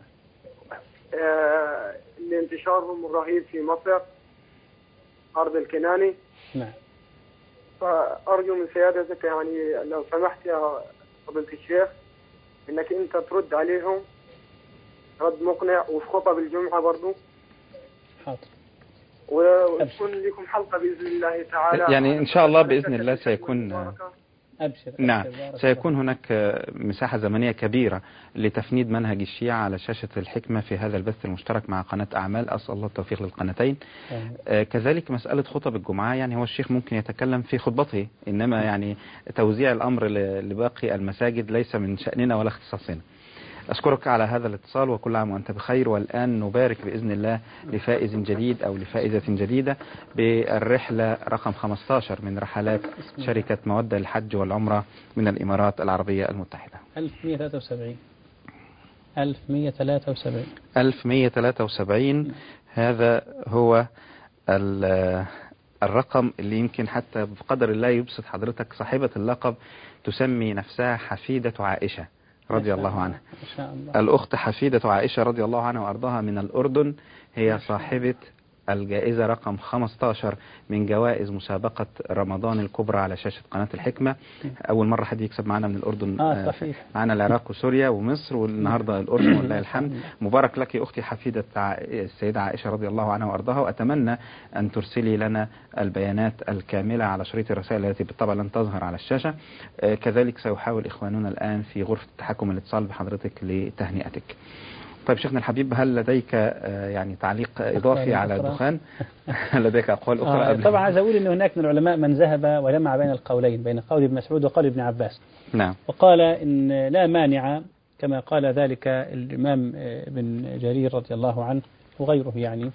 آه لانتشارهم الرهيب في مصر أرض الكناني. نعم. فأرجو من سيادتك يعني لو سمحت يا فضيلة الشيخ إنك أنت ترد عليهم رد مقنع وفي خطب الجمعة برضو. حاضر. وتكون لكم حلقة بإذن الله تعالى. يعني إن شاء الله بإذن الله سيكون أبشر. نعم، سيكون هناك مساحة زمنية كبيرة لتفنيد منهج الشيعة على شاشة الحكمة في هذا البث المشترك مع قناة أعمال. أسأل الله التوفيق للقناتين. آه كذلك مسألة خطب الجمعة، يعني هو الشيخ ممكن يتكلم في خطبته، إنما يعني توزيع الأمر لباقي المساجد ليس من شأننا ولا اختصاصنا. أشكرك على هذا الاتصال وكل عام وأنت بخير. والآن نبارك بإذن الله لفائز جديد أو لفائزة جديدة بالرحلة رقم خمسة عشر من رحلات شركة مودة للحج والعمرة من الإمارات العربية المتحدة. ألف ومئة وثلاثة وسبعين ألف ومئة وثلاثة وسبعين ألف ومئة وثلاثة وسبعين. هذا هو الرقم اللي يمكن حتى بقدر الله يبسط حضرتك. صاحبة اللقب تسمي نفسها حفيدة عائشة رضي الله عنها. الأخت حفيدة عائشة رضي الله عنها وأرضاها من الأردن، هي صاحبة الجائزة رقم خمسة عشر من جوائز مسابقة رمضان الكبرى على شاشة قناة الحكمة. أول مرة حد يكسب معنا من الأردن. آه صحيح. معنا العراق وسوريا ومصر، والنهاردة الأردن والله الحمد. مبارك لك أختي حفيدة السيدة عائشة رضي الله عنها وأرضاها، وأتمنى أن ترسلي لنا البيانات الكاملة على شريط الرسائل التي بالطبع لن تظهر على الشاشة. كذلك سيحاول إخواننا الآن في غرفة التحكم الاتصال بحضرتك لتهنئتك. طيب شيخنا الحبيب، هل لديك يعني تعليق إضافي على الدخان؟ هل لديك أقوال أخرى؟ آه قبل طبعا عايز أقول أن هناك من العلماء من ذهب وجمع بين القولين، بين قول ابن مسعود وقول ابن عباس. نعم. وقال إن لا مانع كما قال ذلك الإمام ابن جرير رضي الله عنه وغيره، يعني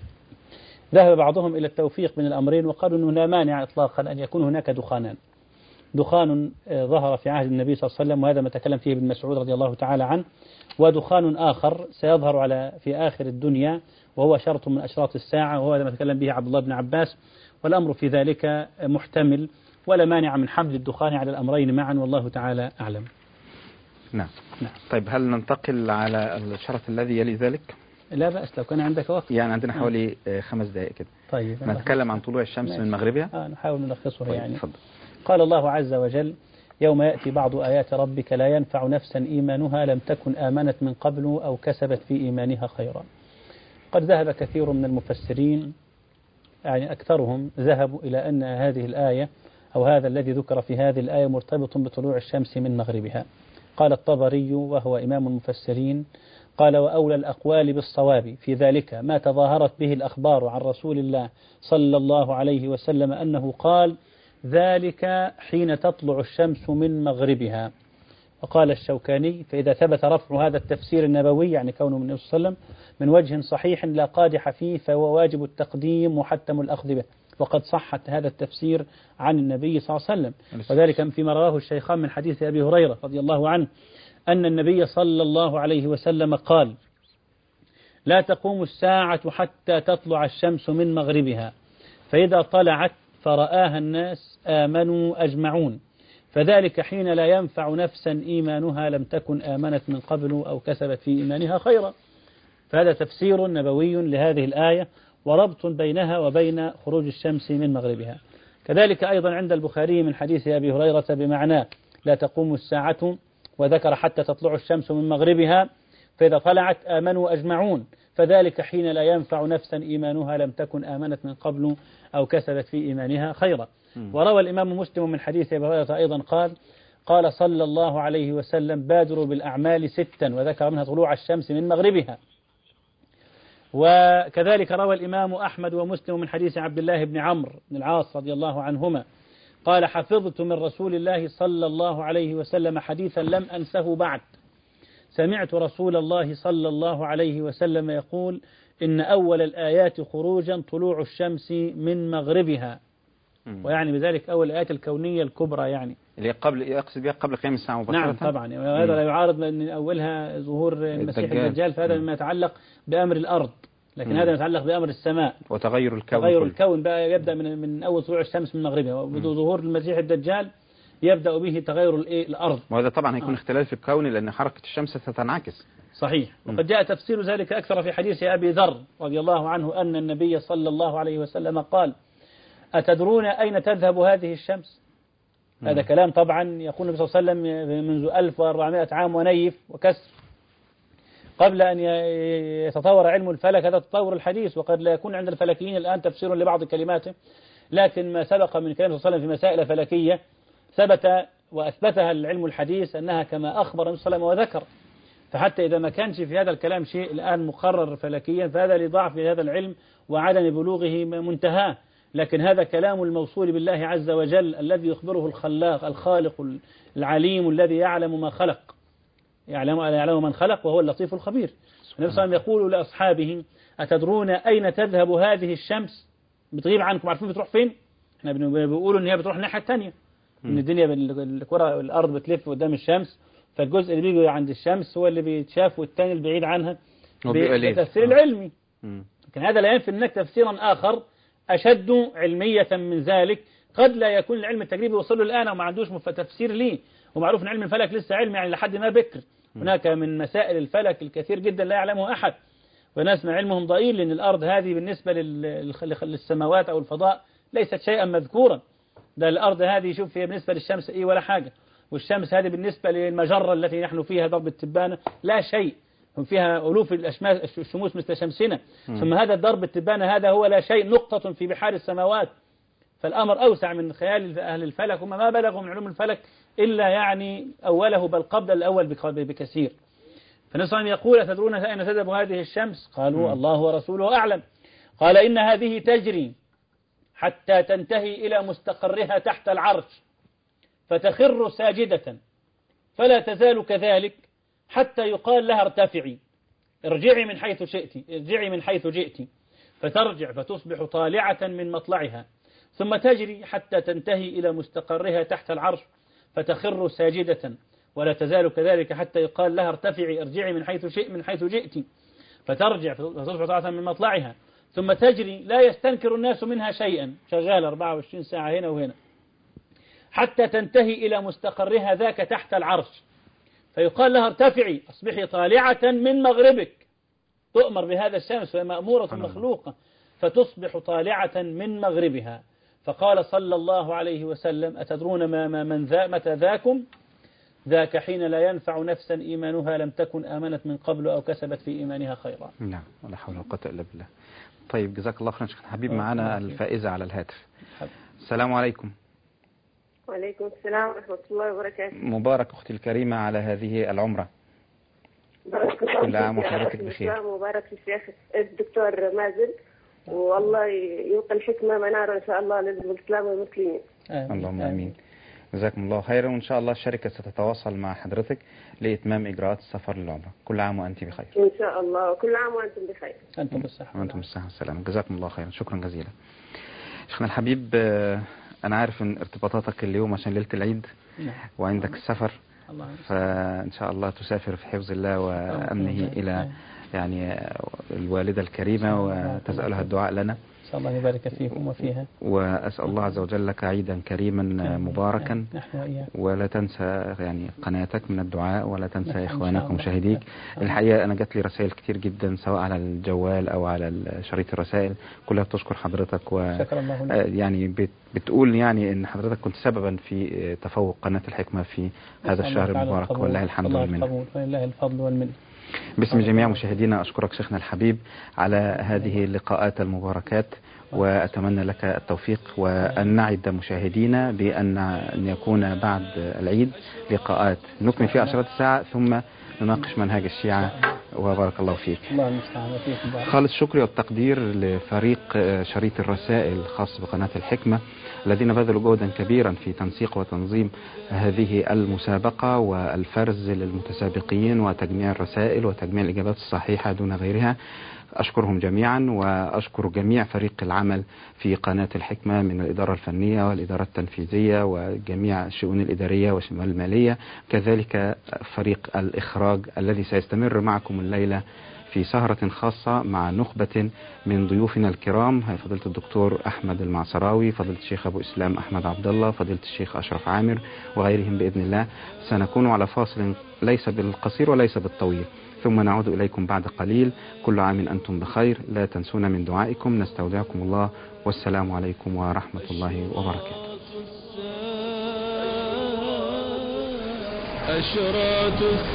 ذهب بعضهم إلى التوفيق بين الأمرين وقالوا أنه لا مانع إطلاقا أن يكون هناك دخانان، دخان ظهر في عهد النبي صلى الله عليه وسلم وهذا ما تكلم فيه ابن مسعود رضي الله تعالى عنه، ودخان آخر سيظهر على في آخر الدنيا وهو شرط من أشراط الساعة وهو هذا ما تكلم به عبد الله بن عباس، والأمر في ذلك محتمل ولا مانع من حمل الدخان على الأمرين معا والله تعالى أعلم. نعم. نعم. طيب هل ننتقل على الشرط الذي يلي ذلك؟ لا بأس لو كان عندك وقت. يعني عندنا حوالي آه. خمس دقائق كده. طيب نتكلم عن طلوع الشمس ماشي. من مغربها. آه نحاول نلخصه. طيب يعني فضل. قال الله عز وجل: يوم يأتي بعض آيات ربك لا ينفع نفسا إيمانها لم تكن آمنت من قبل أو كسبت في إيمانها خيرا. قد ذهب كثير من المفسرين، يعني أكثرهم ذهبوا إلى أن هذه الآية أو هذا الذي ذكر في هذه الآية مرتبط بطلوع الشمس من مغربها. قال الطبري وهو إمام المفسرين قال: وأولى الأقوال بالصواب في ذلك ما تظاهرت به الأخبار عن رسول الله صلى الله عليه وسلم أنه قال: ذلك حين تطلع الشمس من مغربها. وقال الشوكاني: فإذا ثبت رفع هذا التفسير النبوي يعني كونه من النبي صلى الله عليه وسلم من وجه صحيح لا قادح فيه فهو واجب التقديم محتم الأخذ به، وقد صحت هذا التفسير عن النبي صلى الله عليه وسلم، وذلك فيما رواه الشيخان من حديث أبي هريرة رضي الله عنه أن النبي صلى الله عليه وسلم قال: لا تقوم الساعة حتى تطلع الشمس من مغربها، فإذا طلعت فرآها الناس آمنوا أجمعون، فذلك حين لا ينفع نفسا إيمانها لم تكن آمنت من قبل أو كسبت في إيمانها خيرا. فهذا تفسير نبوي لهذه الآية وربط بينها وبين خروج الشمس من مغربها. كذلك أيضا عند البخاري من حديث أبي هريرة بمعنى لا تقوم الساعة، وذكر حتى تطلع الشمس من مغربها، فإذا طلعت آمنوا أجمعون، فذلك حين لا ينفع نفسا إيمانها لم تكن آمنت من قبل أو كسبت في إيمانها خيرا. وروى الإمام مسلم من حديث أبي هريرة أيضا قال: قال صلى الله عليه وسلم: بادروا بالأعمال ستا، وذكر منها طلوع الشمس من مغربها. وكذلك روى الإمام أحمد ومسلم من حديث عبد الله بن عمرو بن العاص رضي الله عنهما قال: حفظت من رسول الله صلى الله عليه وسلم حديثا لم أنسه بعد، سمعت رسول الله صلى الله عليه وسلم يقول: إن أول الآيات خروجا طلوع الشمس من مغربها. ويعني بذلك أول الآيات الكونية الكبرى، يعني اللي قبل يقصد بها قبل قيام الساعة مباشرة. نعم طبعا، وهذا لا يعارض من أولها ظهور المسيح الدجال, الدجال فهذا مما يتعلق بأمر الأرض، لكن مم. هذا يتعلق بأمر السماء وتغير الكون. تغير كله. الكون بقى يبدأ من من أول طلوع الشمس من مغربها، وظهور المسيح الدجال يبدأ به تغير الإيه الأرض. وهذا طبعا هيكون آه. اختلاف في الكون لأن حركة الشمس ستنعكس. صحيح. وقد جاء تفسير ذلك أكثر في حديث أبي ذر رضي الله عنه أن النبي صلى الله عليه وسلم قال: أتدرون أين تذهب هذه الشمس؟ مم. هذا كلام طبعا يقول النبي صلى الله عليه وسلم منذ ألف وأربعمائة عام ونيف وكسر قبل أن يتطور علم الفلك. هذا تطور الحديث، وقد لا يكون عند الفلكيين الآن تفسير لبعض كلماته، لكن ما سبق من كلام صلى الله عليه وسلم في مسائل فلكية ثبت وأثبتها العلم الحديث أنها كما أخبر النبي صلى الله عليه وسلم وذكر. فحتى إذا ما كانش في هذا الكلام شيء الآن مقرر فلكيا فهذا لضعف هذا العلم وعدم بلوغه منتهاه، لكن هذا كلام الموصول بالله عز وجل الذي يخبره الخلاق الخالق العليم الذي يعلم ما خلق، يعلم يعلم من خلق وهو اللطيف الخبير. النبي صلى الله عليه وسلم يقول لأصحابه: أتدرون أين تذهب هذه الشمس؟ بتغيب عنكم، عارفين بتروح فين؟ احنا بنقولوا ان هي بتروح الناحية الثانية، ان الدنيا الكرة الأرض بتلف قدام الشمس، فالجزء اللي بيجي عند الشمس هو اللي بيتشاف والثاني البعيد عنها بالتفسير العلمي. لكن هذا لا ينفي انك تفسيرا آخر أشد علمية من ذلك قد لا يكون العلم التجريبي وصل له الآن وما عندوش تفسير ليه، ومعروف ان علم الفلك لسه علم يعني لحد ما بكر. هناك من مسائل الفلك الكثير جدا لا يعلمه أحد، وناس من علمهم ضئيل، لأن الأرض هذه بالنسبة للسماوات أو الفضاء ليست شيئا مذكورا. ده الأرض هذه شوف فيها بالنسبة للشمس إيه ولا حاجة، والشمس هذه بالنسبة للمجرة التي نحن فيها ضرب التبانة لا شيء، فيها ألوف الشموس مثل شمسنا، ثم هذا الضرب التبانة هذا هو لا شيء، نقطة في بحار السماوات. فالأمر أوسع من خيال أهل الفلك، هم ما بلغوا من علوم الفلك إلا يعني أوله بل قبل الأول بكثير. فالنبي صلى الله عليه وسلم يقول أتدرون أين تذهب هذه الشمس؟ قالوا م. الله ورسوله أعلم. قال إن هذه تجري حتى تنتهي إلى مستقرها تحت العرش فتخر ساجدة فلا تزال كذلك حتى يقال لها ارتفعي ارجعي من حيث شئت ارجعي من حيث جئت فترجع فتصبح طالعة من مطلعها ثم تجري حتى تنتهي إلى مستقرها تحت العرش فتخر ساجدة ولا تزال كذلك حتى يقال لها ارتفعي ارجعي من حيث شئت من حيث جئت فترجع فتصبح طالعة من مطلعها ثم تجري لا يستنكر الناس منها شيئا شغال أربعة وعشرين ساعة هنا وهنا حتى تنتهي إلى مستقرها ذاك تحت العرش فيقال لها ارتفعي أصبحي طالعة من مغربك تؤمر بهذا الشمس وهي مأمورة مخلوقة فتصبح طالعة من مغربها. فقال صلى الله عليه وسلم أتدرون ما ما من ذا متى ذاكم؟ ذاك حين لا ينفع نفسا إيمانها لم تكن آمنت من قبل أو كسبت في إيمانها خيرا. نعم ولا حول ولا قوة إلا بالله. طيب جزاك الله خيرا شيخ حبيب. معنا الفائزة على الهاتف. السلام عليكم. وعليكم السلام ورحمة الله وبركاته. مبارك أختي الكريمة على هذه العمرة. كل عام وحضرتك بخير. مبارك الشيخ الدكتور مازن والله يلقي الحكمة منارا إن شاء الله للإسلام والمسلمين. اللهم آمين. جزاكم الله خيرا وإن شاء الله الشركة ستتواصل مع حضرتك لإتمام إجراءات السفر للعمرة. كل عام وأنت بخير. إن شاء الله وكل عام وأنتم بخير. أنتم بالصحة. وأنتم بالصحة والسلامة. جزاكم الله خيرا. شكرا جزيلا. شيخنا الحبيب أنا عارف إن ارتباطاتك اليوم عشان ليلة العيد وعندك السفر فإن شاء الله تسافر في حفظ الله وأمنه إلى يعني الوالدة الكريمة وتسألها الدعاء لنا. إن شاء الله يبارك فيكم وفيها. وأسأل الله عز وجل لك عيدا كريما مباركا ولا تنسى يعني قناتك من الدعاء ولا تنسى إخوانك ومشاهديك. الحقيقة أنا جات لي رسائل كتير جدا سواء على الجوال أو على شريط الرسائل كلها بتشكر حضرتك و يعني بتقول يعني إن حضرتك كنت سببا في تفوق قناة الحكمة في هذا الشهر المبارك والله الحمد والمنة. ولله الفضل والمنة. باسم جميع مشاهدينا أشكرك شيخنا الحبيب على هذه اللقاءات المباركات وأتمنى لك التوفيق وأن نعد مشاهدينا بأن أن يكون بعد العيد لقاءات نكمل فيها عشرات الساعة ثم نناقش منهج الشيعة وبارك الله فيك. خالص شكري والتقدير لفريق شريط الرسائل الخاص بقناة الحكمة الذين بذلوا جهدا كبيرا في تنسيق وتنظيم هذه المسابقة والفرز للمتسابقين وتجميع الرسائل وتجميع الإجابات الصحيحة دون غيرها. أشكرهم جميعا وأشكر جميع فريق العمل في قناة الحكمة من الإدارة الفنية والإدارة التنفيذية وجميع الشؤون الإدارية والشؤون المالية كذلك فريق الإخراج الذي سيستمر معكم الليلة في سهرة خاصة مع نخبة من ضيوفنا الكرام فضيلة الدكتور أحمد المعصراوي فضيلة الشيخ أبو إسلام أحمد عبد الله فضيلة الشيخ أشرف عامر وغيرهم بإذن الله. سنكون على فاصل ليس بالقصير وليس بالطويل ثم نعود إليكم بعد قليل. كل عام أنتم بخير لا تنسونا من دعائكم. نستودعكم الله والسلام عليكم ورحمة الله وبركاته.